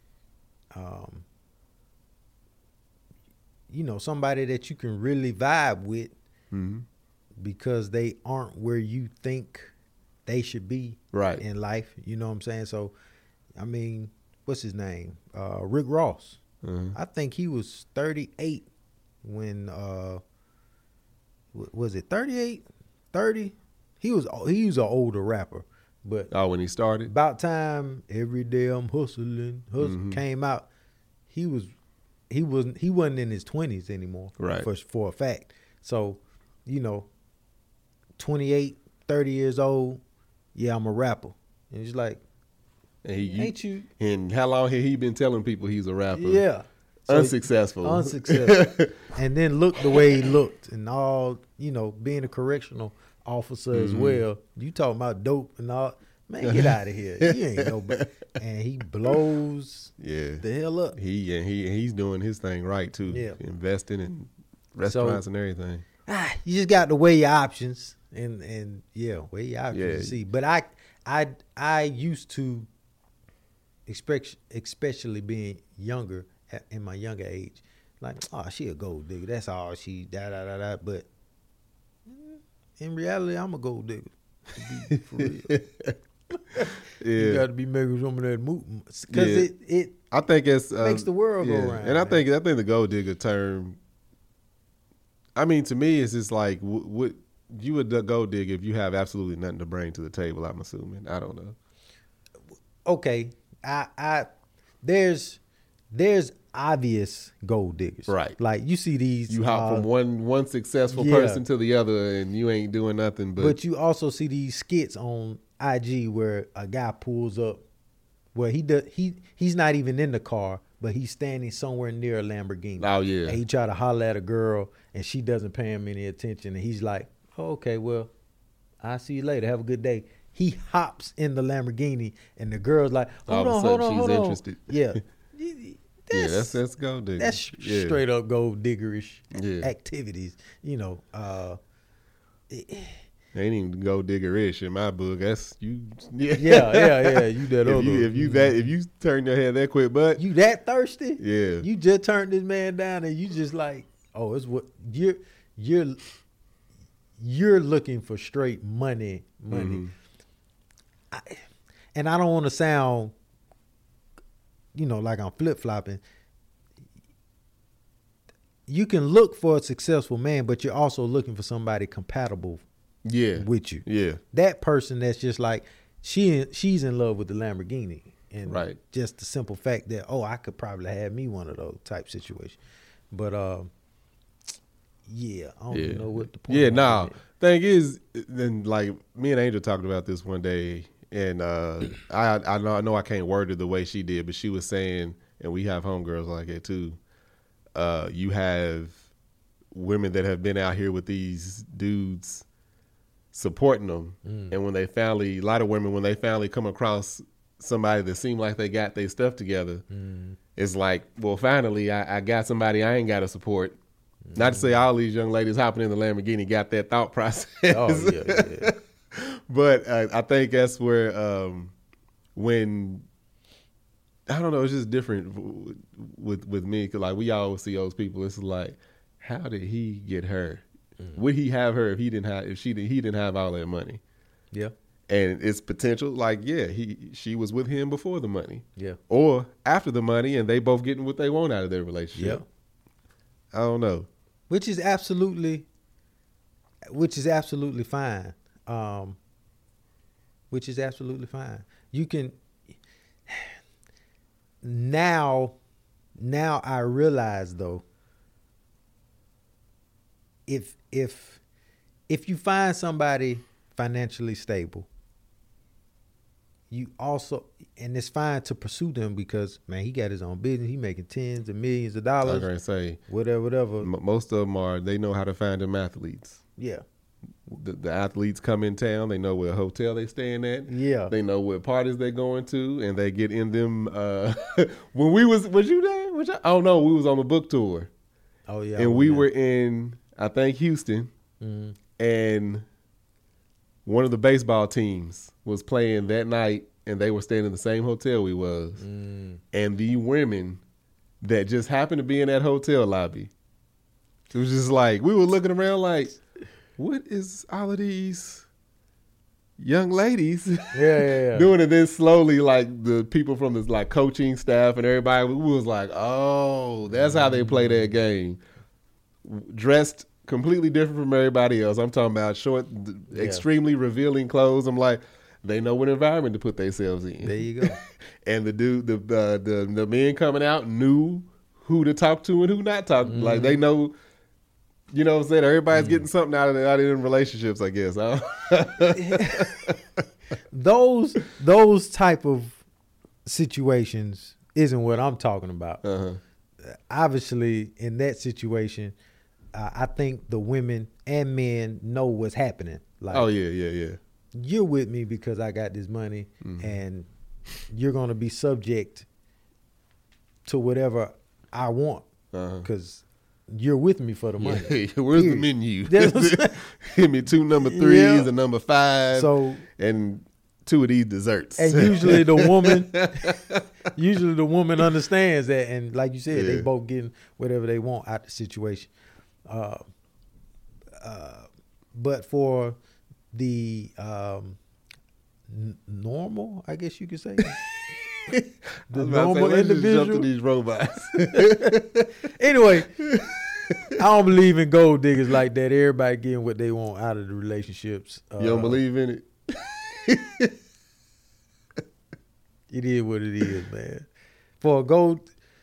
somebody that you can really vibe with, because they aren't where you think they should be in life. You know what I'm saying? So, I mean, what's his name? Rick Ross. I think he was 38 when, was it 38? 30? He was an older rapper. But when he started? About time Every Day I'm Hustling came out, he wasn't in his 20s anymore. Right. For a fact. So, 28, 30 years old, yeah, I'm a rapper. And it's like, And And how long had he been telling people he's a rapper? Yeah. So unsuccessful. And then look the way he looked and all, being a correctional officer as well. You talking about dope and all. Man, get out of here. You ain't nobody. And he blows the hell up. He's doing his thing right too. Yeah. Investing in restaurants and everything. You just got to weigh your options and weigh your options to see. But I used to, especially being younger, in my younger age, like, oh, she a gold digger. That's all she da. But in reality, I'm a gold digger. To be for real. You got to be making some of that movement because it I think it's makes the world go around. And I think the gold digger term. I mean, to me, it's just like what you would gold digger if you have absolutely nothing to bring to the table. I'm assuming. I don't know. Okay, there's obvious gold diggers, right? Like you see these. You hop from one successful person to the other, and you ain't doing nothing. But you also see these skits on IG where a guy pulls up, where he's not even in the car, but he's standing somewhere near a Lamborghini. Oh yeah. And he try to holler at a girl, and she doesn't pay him any attention, and he's like, oh, "Okay, well, I'll see you later. Have a good day." He hops in the Lamborghini, and the girl's like, "Hold on, she's interested." Yeah. That's gold digger. That's straight up gold diggerish activities. Ain't even gold digger-ish in my book. That's you. Yeah. You that if you turn your head that quick, but you that thirsty. Yeah. You just turned this man down, and you just like, oh, it's what you're looking for straight money. Mm-hmm. And I don't want to sound, like I'm flip-flopping. You can look for a successful man, but you're also looking for somebody compatible with you. Yeah. That person that's just like, she's in love with the Lamborghini. And just the simple fact that, I could probably have me one of those type situations. But, I don't even know what the point is. Yeah, no. Thing is, then like me and Angel talked about this one day, and I know I can't word it the way she did, but she was saying, and we have homegirls like it too. You have women that have been out here with these dudes supporting them, and when a lot of women, when they finally come across somebody that seemed like they got their stuff together, it's like, well, finally I got somebody I ain't got to support. Not to say all these young ladies hopping in the Lamborghini got that thought process. Oh, yeah. But I think that's where when, I don't know, it's just different with me, because like we always see those people. It's like, how did he get her? Would he have her if he didn't have all that money? Yeah. And it's potential, like, she was with him before the money. Yeah. Or after the money, and they both getting what they want out of their relationship. Yeah. I don't know. Which is absolutely fine. Which is absolutely fine. You can now I realize though, if you find somebody financially stable, you also, and it's fine to pursue them because, man, he got his own business. He making tens of millions of dollars. I was going to say. Whatever. Most of them they know how to find them athletes. Yeah. The athletes come in town. They know what hotel they staying at. Yeah. They know what parties they're going to, and they get in them. When was you there? I don't know. We was on a book tour. Oh, yeah. And we were in, I think, Houston. Mm-hmm. And one of the baseball teams was playing that night, and they were staying in the same hotel we was. And the women that just happened to be in that hotel lobby, it was just like, we were looking around like, what is all of these young ladies doing? And then slowly, like, the people from this like coaching staff and everybody, we was like, oh, that's how they play that game. Dressed completely different from everybody else. I'm talking about short, extremely revealing clothes. I'm like, they know what environment to put themselves in. There you go. And the dude, the men coming out knew who to talk to and who not talk. Like, they know, you know what I'm saying? Everybody's getting something out of them relationships, I guess. Those type of situations isn't what I'm talking about. Uh-huh. Obviously, in that situation, I think the women and men know what's happening. Like, oh yeah. You're with me because I got this money, and you're gonna be subject to whatever I want because you're with me for the money. Yeah. Where's the menu? Give me 2 number 3s, a number 5, and 2 of these desserts. And usually the woman understands that, and like you said, they both getting whatever they want out the situation. But for the normal, I guess you could say, the normal individual, jump to these robots. Anyway, I don't believe in gold diggers like that. Everybody getting what they want out of the relationships. You don't believe in it? It is what it is, man. For a gold,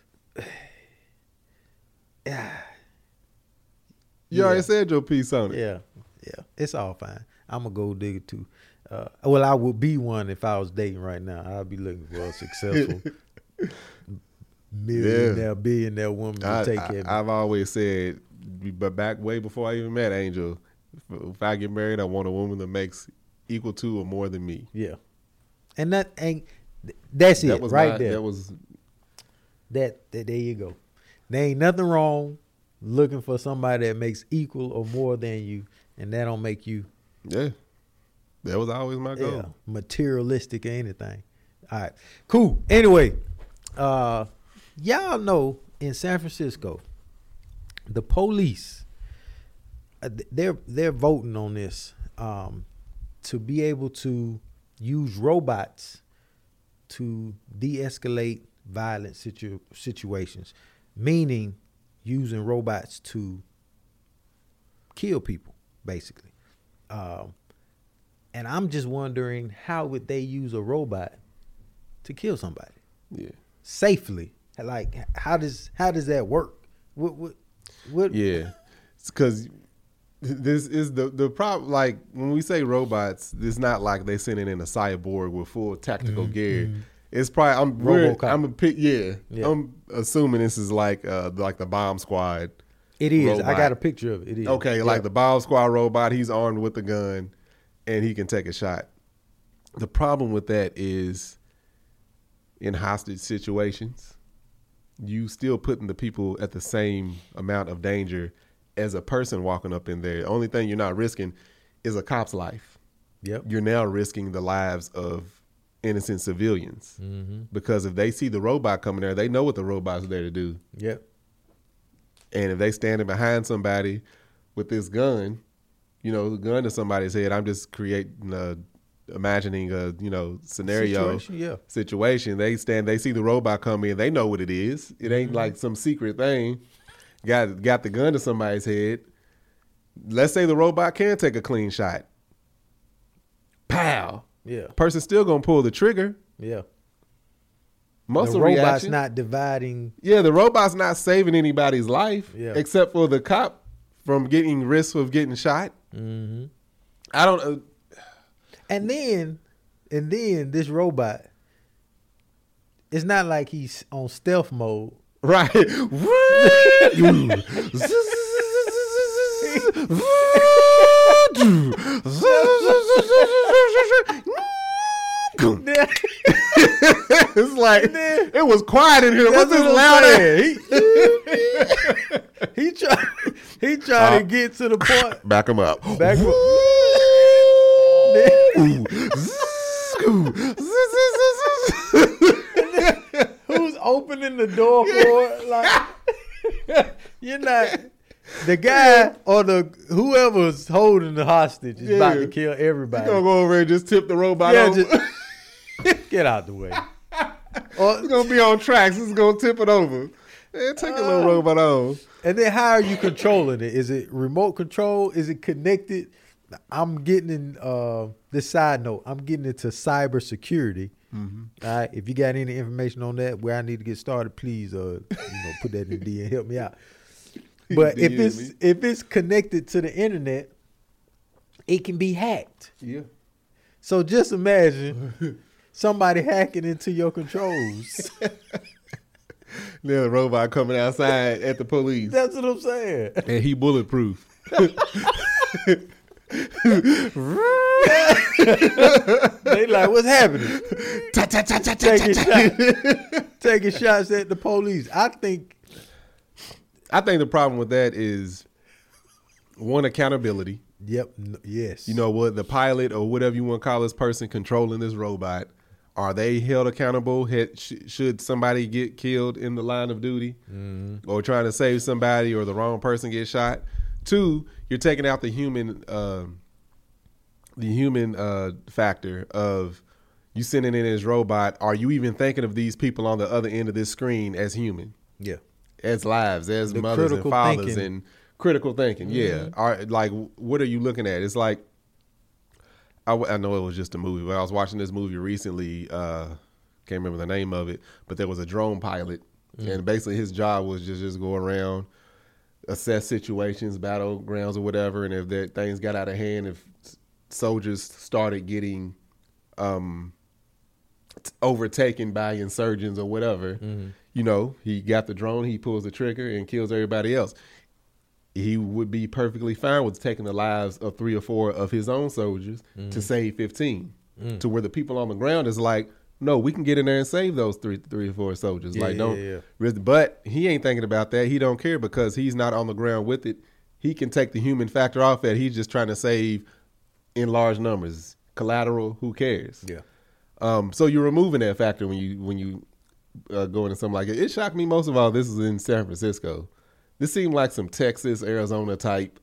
you already said your piece on it. Yeah, it's all fine. I'm a gold digger too. Well, I would be one if I was dating right now. I'd be looking for a successful millionaire, billionaire woman to take care of me. I've always said, but back way before I even met Angel, if I get married, I want a woman that makes equal to or more than me. Yeah, and that's it right there. That was that. There you go. There ain't nothing wrong looking for somebody that makes equal or more than you, and that don't make you. Yeah, that was always my goal. Yeah, materialistic or anything. All right, cool. Anyway, y'all know in San Francisco, the police, they're voting on this to be able to use robots to de-escalate violent situations, meaning using robots to kill people, basically. And I'm just wondering, how would they use a robot to kill somebody? Yeah, safely. Like, how does that work? What? Yeah, because this is the problem. Like, when we say robots, it's not like they sending in a cyborg with full tactical gear. Mm-hmm. It's probably I'm assuming this is like the bomb squad. It is. Robot. I got a picture of it. It is. Okay, like the bomb squad robot. He's armed with a gun, and he can take a shot. The problem with that is, in hostage situations, you still putting the people at the same amount of danger as a person walking up in there. The only thing you're not risking is a cop's life. Yep. You're now risking the lives of innocent civilians, because if they see the robot coming there, they know what the robot's there to do. Yep. And if they standing behind somebody with this gun, the gun to somebody's head, I'm just imagining a scenario situation. They see the robot come in, they know what it is. It ain't like some secret thing. Got the gun to somebody's head. Let's say the robot can take a clean shot. Pow. Yeah. Person's still gonna pull the trigger. Yeah. Muscle the robot's reaction. Not dividing. Yeah, the robot's not saving anybody's life, except for the cop from getting risk of getting shot. Mm-hmm. I don't. And then this robot, it's not like he's on stealth mode. Right. It's like it was quiet in here. What's this loud ass? He tried to get to the point. Back him up. Who's opening the door for it? Like, you're not. The guy or whoever's holding the hostage is about to kill everybody. You're gonna go over and just tip the robot over. Get out the way. It's gonna be on tracks. It's gonna tip it over. Man, take a little robot on. And then how are you controlling it? Is it remote control? Is it connected? I'm getting in this side note. I'm getting into cybersecurity. Mm-hmm. All right. If you got any information on that, where I need to get started, please put that in the DM and help me out. But if it's connected to the internet, it can be hacked. Yeah. So just imagine somebody hacking into your controls. There's a robot coming outside at the police. That's what I'm saying. And he bulletproof. They like, what's happening? Taking shots at the police. I think the problem with that is one, accountability. Yep. Yes. You know what? The pilot or whatever you want to call this person controlling this robot, are they held accountable? Should somebody get killed in the line of duty or trying to save somebody or the wrong person get shot? Two, you're taking out the human factor of you sending in this robot. Are you even thinking of these people on the other end of this screen as human? Yeah. As lives, as the mothers and fathers and critical thinking. Mm-hmm. Yeah. What are you looking at? It's like, I know it was just a movie, but I was watching this movie recently. Can't remember the name of it, but there was a drone pilot, and basically his job was just go around, assess situations, battlegrounds or whatever, and if things got out of hand, if soldiers started getting overtaken by insurgents or whatever, he got the drone, he pulls the trigger and kills everybody else. He would be perfectly fine with taking the lives of 3 or 4 of his own soldiers to save 15. To where the people on the ground is like, no, we can get in there and save those 3 or 4 soldiers. But he ain't thinking about that. He don't care because he's not on the ground with it. He can take the human factor off that. He's just trying to save in large numbers. Collateral, who cares? Yeah. So you're removing that factor when you go into something like it. It shocked me most of all. This is in San Francisco. This seemed like some Texas, Arizona type,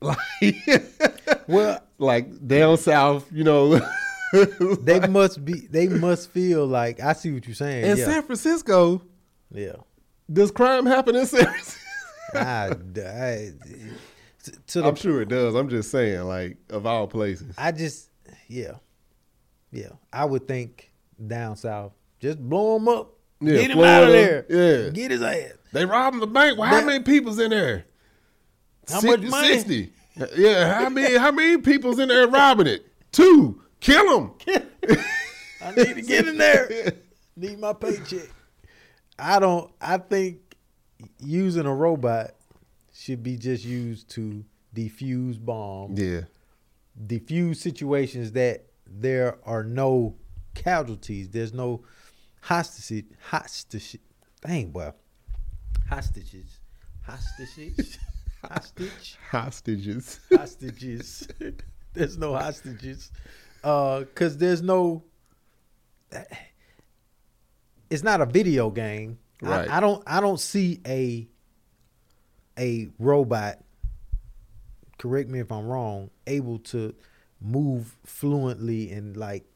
like down south, They must feel like, I see what you're saying. In San Francisco, does crime happen in San Francisco? I'm sure it does. I'm just saying, like, of all places. I would think down south, just blow him up. Yeah, get him Florida, out of there. Yeah. Get his ass. They robbing the bank. Well, how many people's in there? How much money? 60. Yeah, how many people's in there robbing it? 2. Kill them. I need to get in there. Need my paycheck. I think using a robot should be just used to defuse bombs. Yeah. Defuse situations that there are no casualties. There's no hostages. Dang, boy. Hostages. There's no hostages. Because there's no. It's not a video game. Right. I don't see a robot, correct me if I'm wrong, able to move fluently and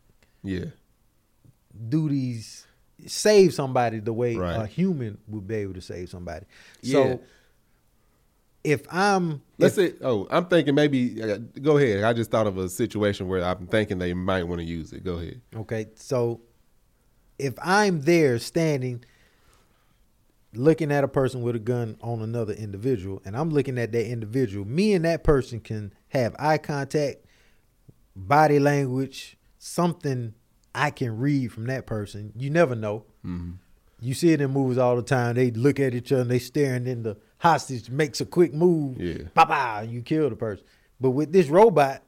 do these, save somebody the way a human would be able to save somebody. So if I'm I'm thinking maybe go ahead. I just thought of a situation where I'm thinking they might want to use it. Go ahead. Okay, so if I'm there standing looking at a person with a gun on another individual, and I'm looking at that individual, me and that person can have eye contact, body language, something I can read from that person. You never know. Mm-hmm. You see it in movies all the time. They look at each other and they staring, and the hostage makes a quick move. Yeah. Bah, you kill the person. But with this robot,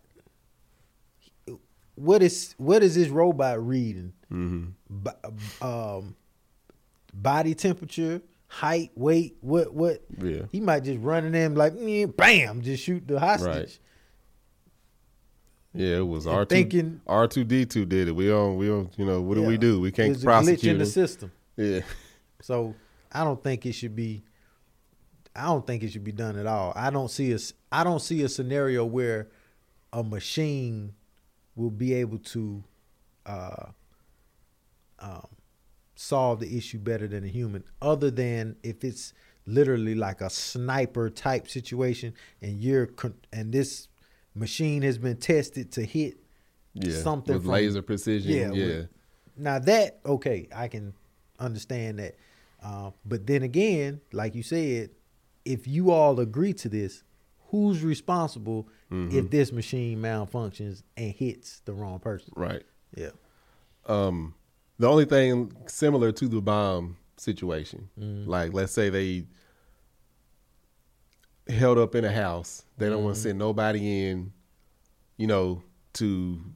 what is this robot reading? Mm-hmm. Body temperature, height, weight, what? Yeah. He might just run in there and like, bam, just shoot the hostage. Right. Yeah, it was R2D2 did it. We don't. What do we do? We can't prosecute glitch in the system. Yeah. So I don't think it should be done at all. I don't see a scenario where a machine will be able to solve the issue better than a human, other than if it's literally like a sniper type situation, and this machine has been tested to hit something with laser precision. Yeah. Now that, okay, I can understand that. But then again, like you said, if you all agree to this, who's responsible if this machine malfunctions and hits the wrong person? Right. Yeah. The only thing similar to the bomb situation, like let's say they held up in a house, they don't want to send nobody in, to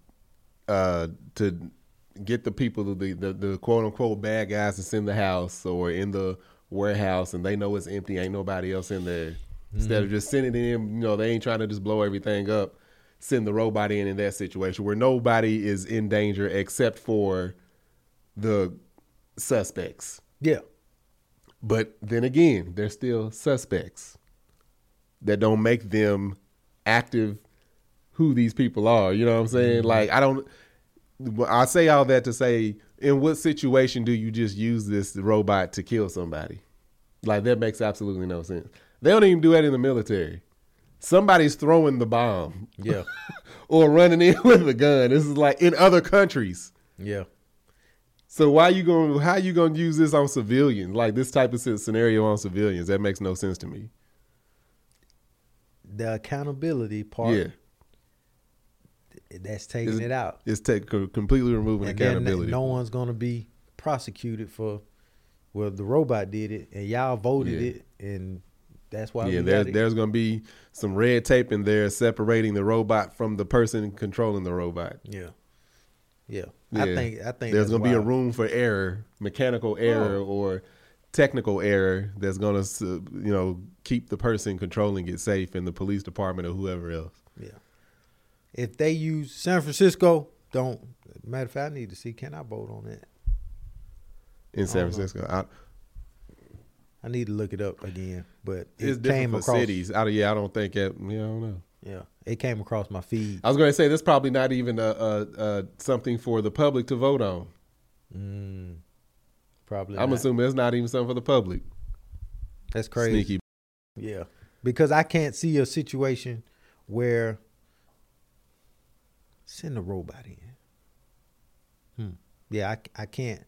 get the people, the quote unquote bad guys that's in the house or in the warehouse, and they know it's empty, ain't nobody else in there. Instead of just sending it in, they ain't trying to just blow everything up. Send the robot in that situation where nobody is in danger except for the suspects. Yeah. But then again, they're still suspects. That don't make them active who these people are. You know what I'm saying? Like, I say all that to say, in what situation do you just use this robot to kill somebody? Like, that makes absolutely no sense. They don't even do that in the military. Somebody's throwing the bomb. Yeah. Or running in with a gun. This is like in other countries. Yeah. So how you going to use this on civilians? Like this type of scenario on civilians? That makes no sense to me. The accountability part. Yeah. That's taking it out. It's completely removing accountability. No one's going to be prosecuted for, well, the robot did it and y'all voted it, and that's why. Yeah, there's going to be some red tape in there separating the robot from the person controlling the robot. Yeah. Yeah. I think there's going to be a room for error, mechanical error or technical error that's going to, keep the person controlling it safe in the police department or whoever else. Yeah. If they use San Francisco, matter of fact, I need to see, can I vote on that? In San Francisco? I need to look it up again, but it's different for cities. I don't think I don't know. Yeah, it came across my feed. I was going to say, this probably not even something for the public to vote on. Probably I'm assuming it's not even something for the public. That's crazy. Sneaky. Yeah, because I can't see a situation where send a robot in. Yeah, I can't.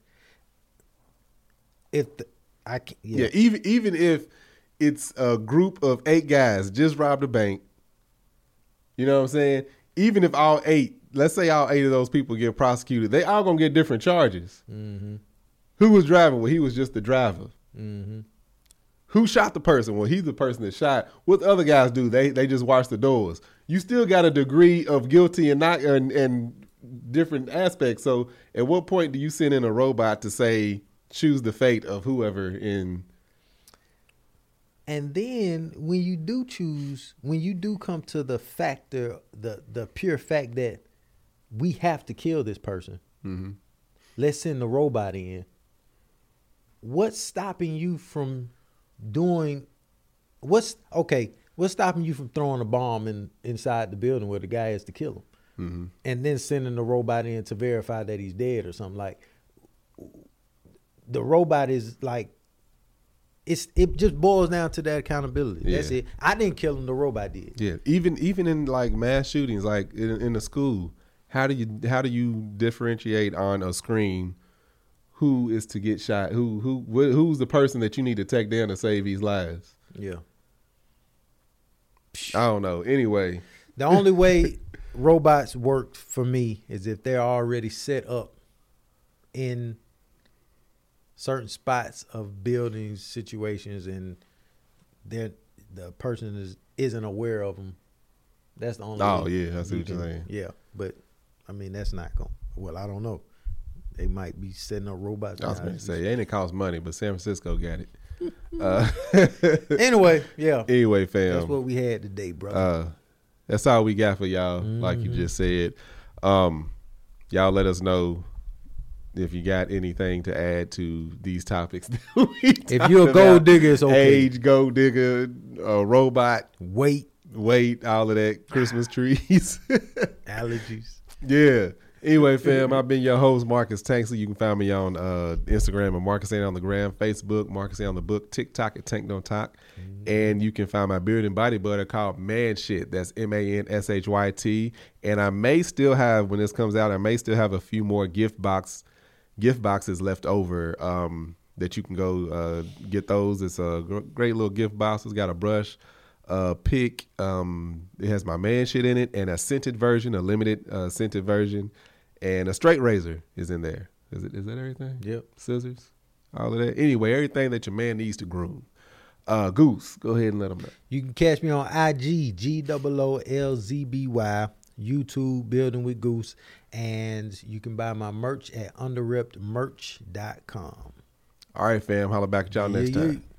Even if it's a group of 8 guys just robbed a bank, you know what I'm saying? Even if let's say all 8 of those people get prosecuted, they all gonna get different charges. Mm-hmm. Who was driving? Well, he was just the driver. Mm-hmm. Who shot the person? Well, he's the person that shot. What the other guys do? They just watch the doors. You still got a degree of guilty and different aspects. So at what point do you send in a robot to say, choose the fate of whoever in? And then when you do come to the factor, the pure fact that we have to kill this person, let's send the robot in. What's stopping you from doing? What's stopping you from throwing a bomb inside the building where the guy is to kill him, and then sending the robot in to verify that he's dead or something? Like, the robot is like, it just boils down to that accountability. Yeah. That's it. I didn't kill him. The robot did. Yeah. Even in like mass shootings, like in the school, how do you differentiate on a screen who is to get shot? Who's the person that you need to take down to save these lives? Yeah. I don't know. Anyway, the only way robots work for me is if they're already set up in certain spots of buildings, situations, and the person isn't aware of them. That's the only. Oh yeah, I see what you're saying. Yeah, but I mean that's not going. Well, I don't know. They might be setting up robots. I was going to say, ain't it cost money, but San Francisco got it. Anyway, yeah. Anyway, fam. That's what we had today, brother. That's all we got for y'all, like you just said. Y'all let us know if you got anything to add to these topics. If you're a gold digger, it's okay. Age, gold digger, robot. Weight, all of that. Christmas trees. Allergies. Yeah. Anyway, fam, I've been your host, Marcus Tanksley. You can find me on Instagram at Marcus Ain't on the Gram, Facebook, Marcus Ain't on the Book, TikTok at Tank Don't Talk. And you can find my beard and body butter called Man Shit. That's MANSHYT. And I may still have, when this comes out, a few more gift boxes left over that you can go get those. It's a great little gift box. It's got a brush, pick. It has my Man Shit in it, and a scented version, a limited scented version. And a straight razor is in there. Is that everything? Yep. Scissors, all of that. Anyway, everything that your man needs to groom. Goose, go ahead and let them know. You can catch me on IG, GOOLZBY, YouTube, Building with Goose, and you can buy my merch at underreptmerch.com. All right, fam. Holla back at y'all next time.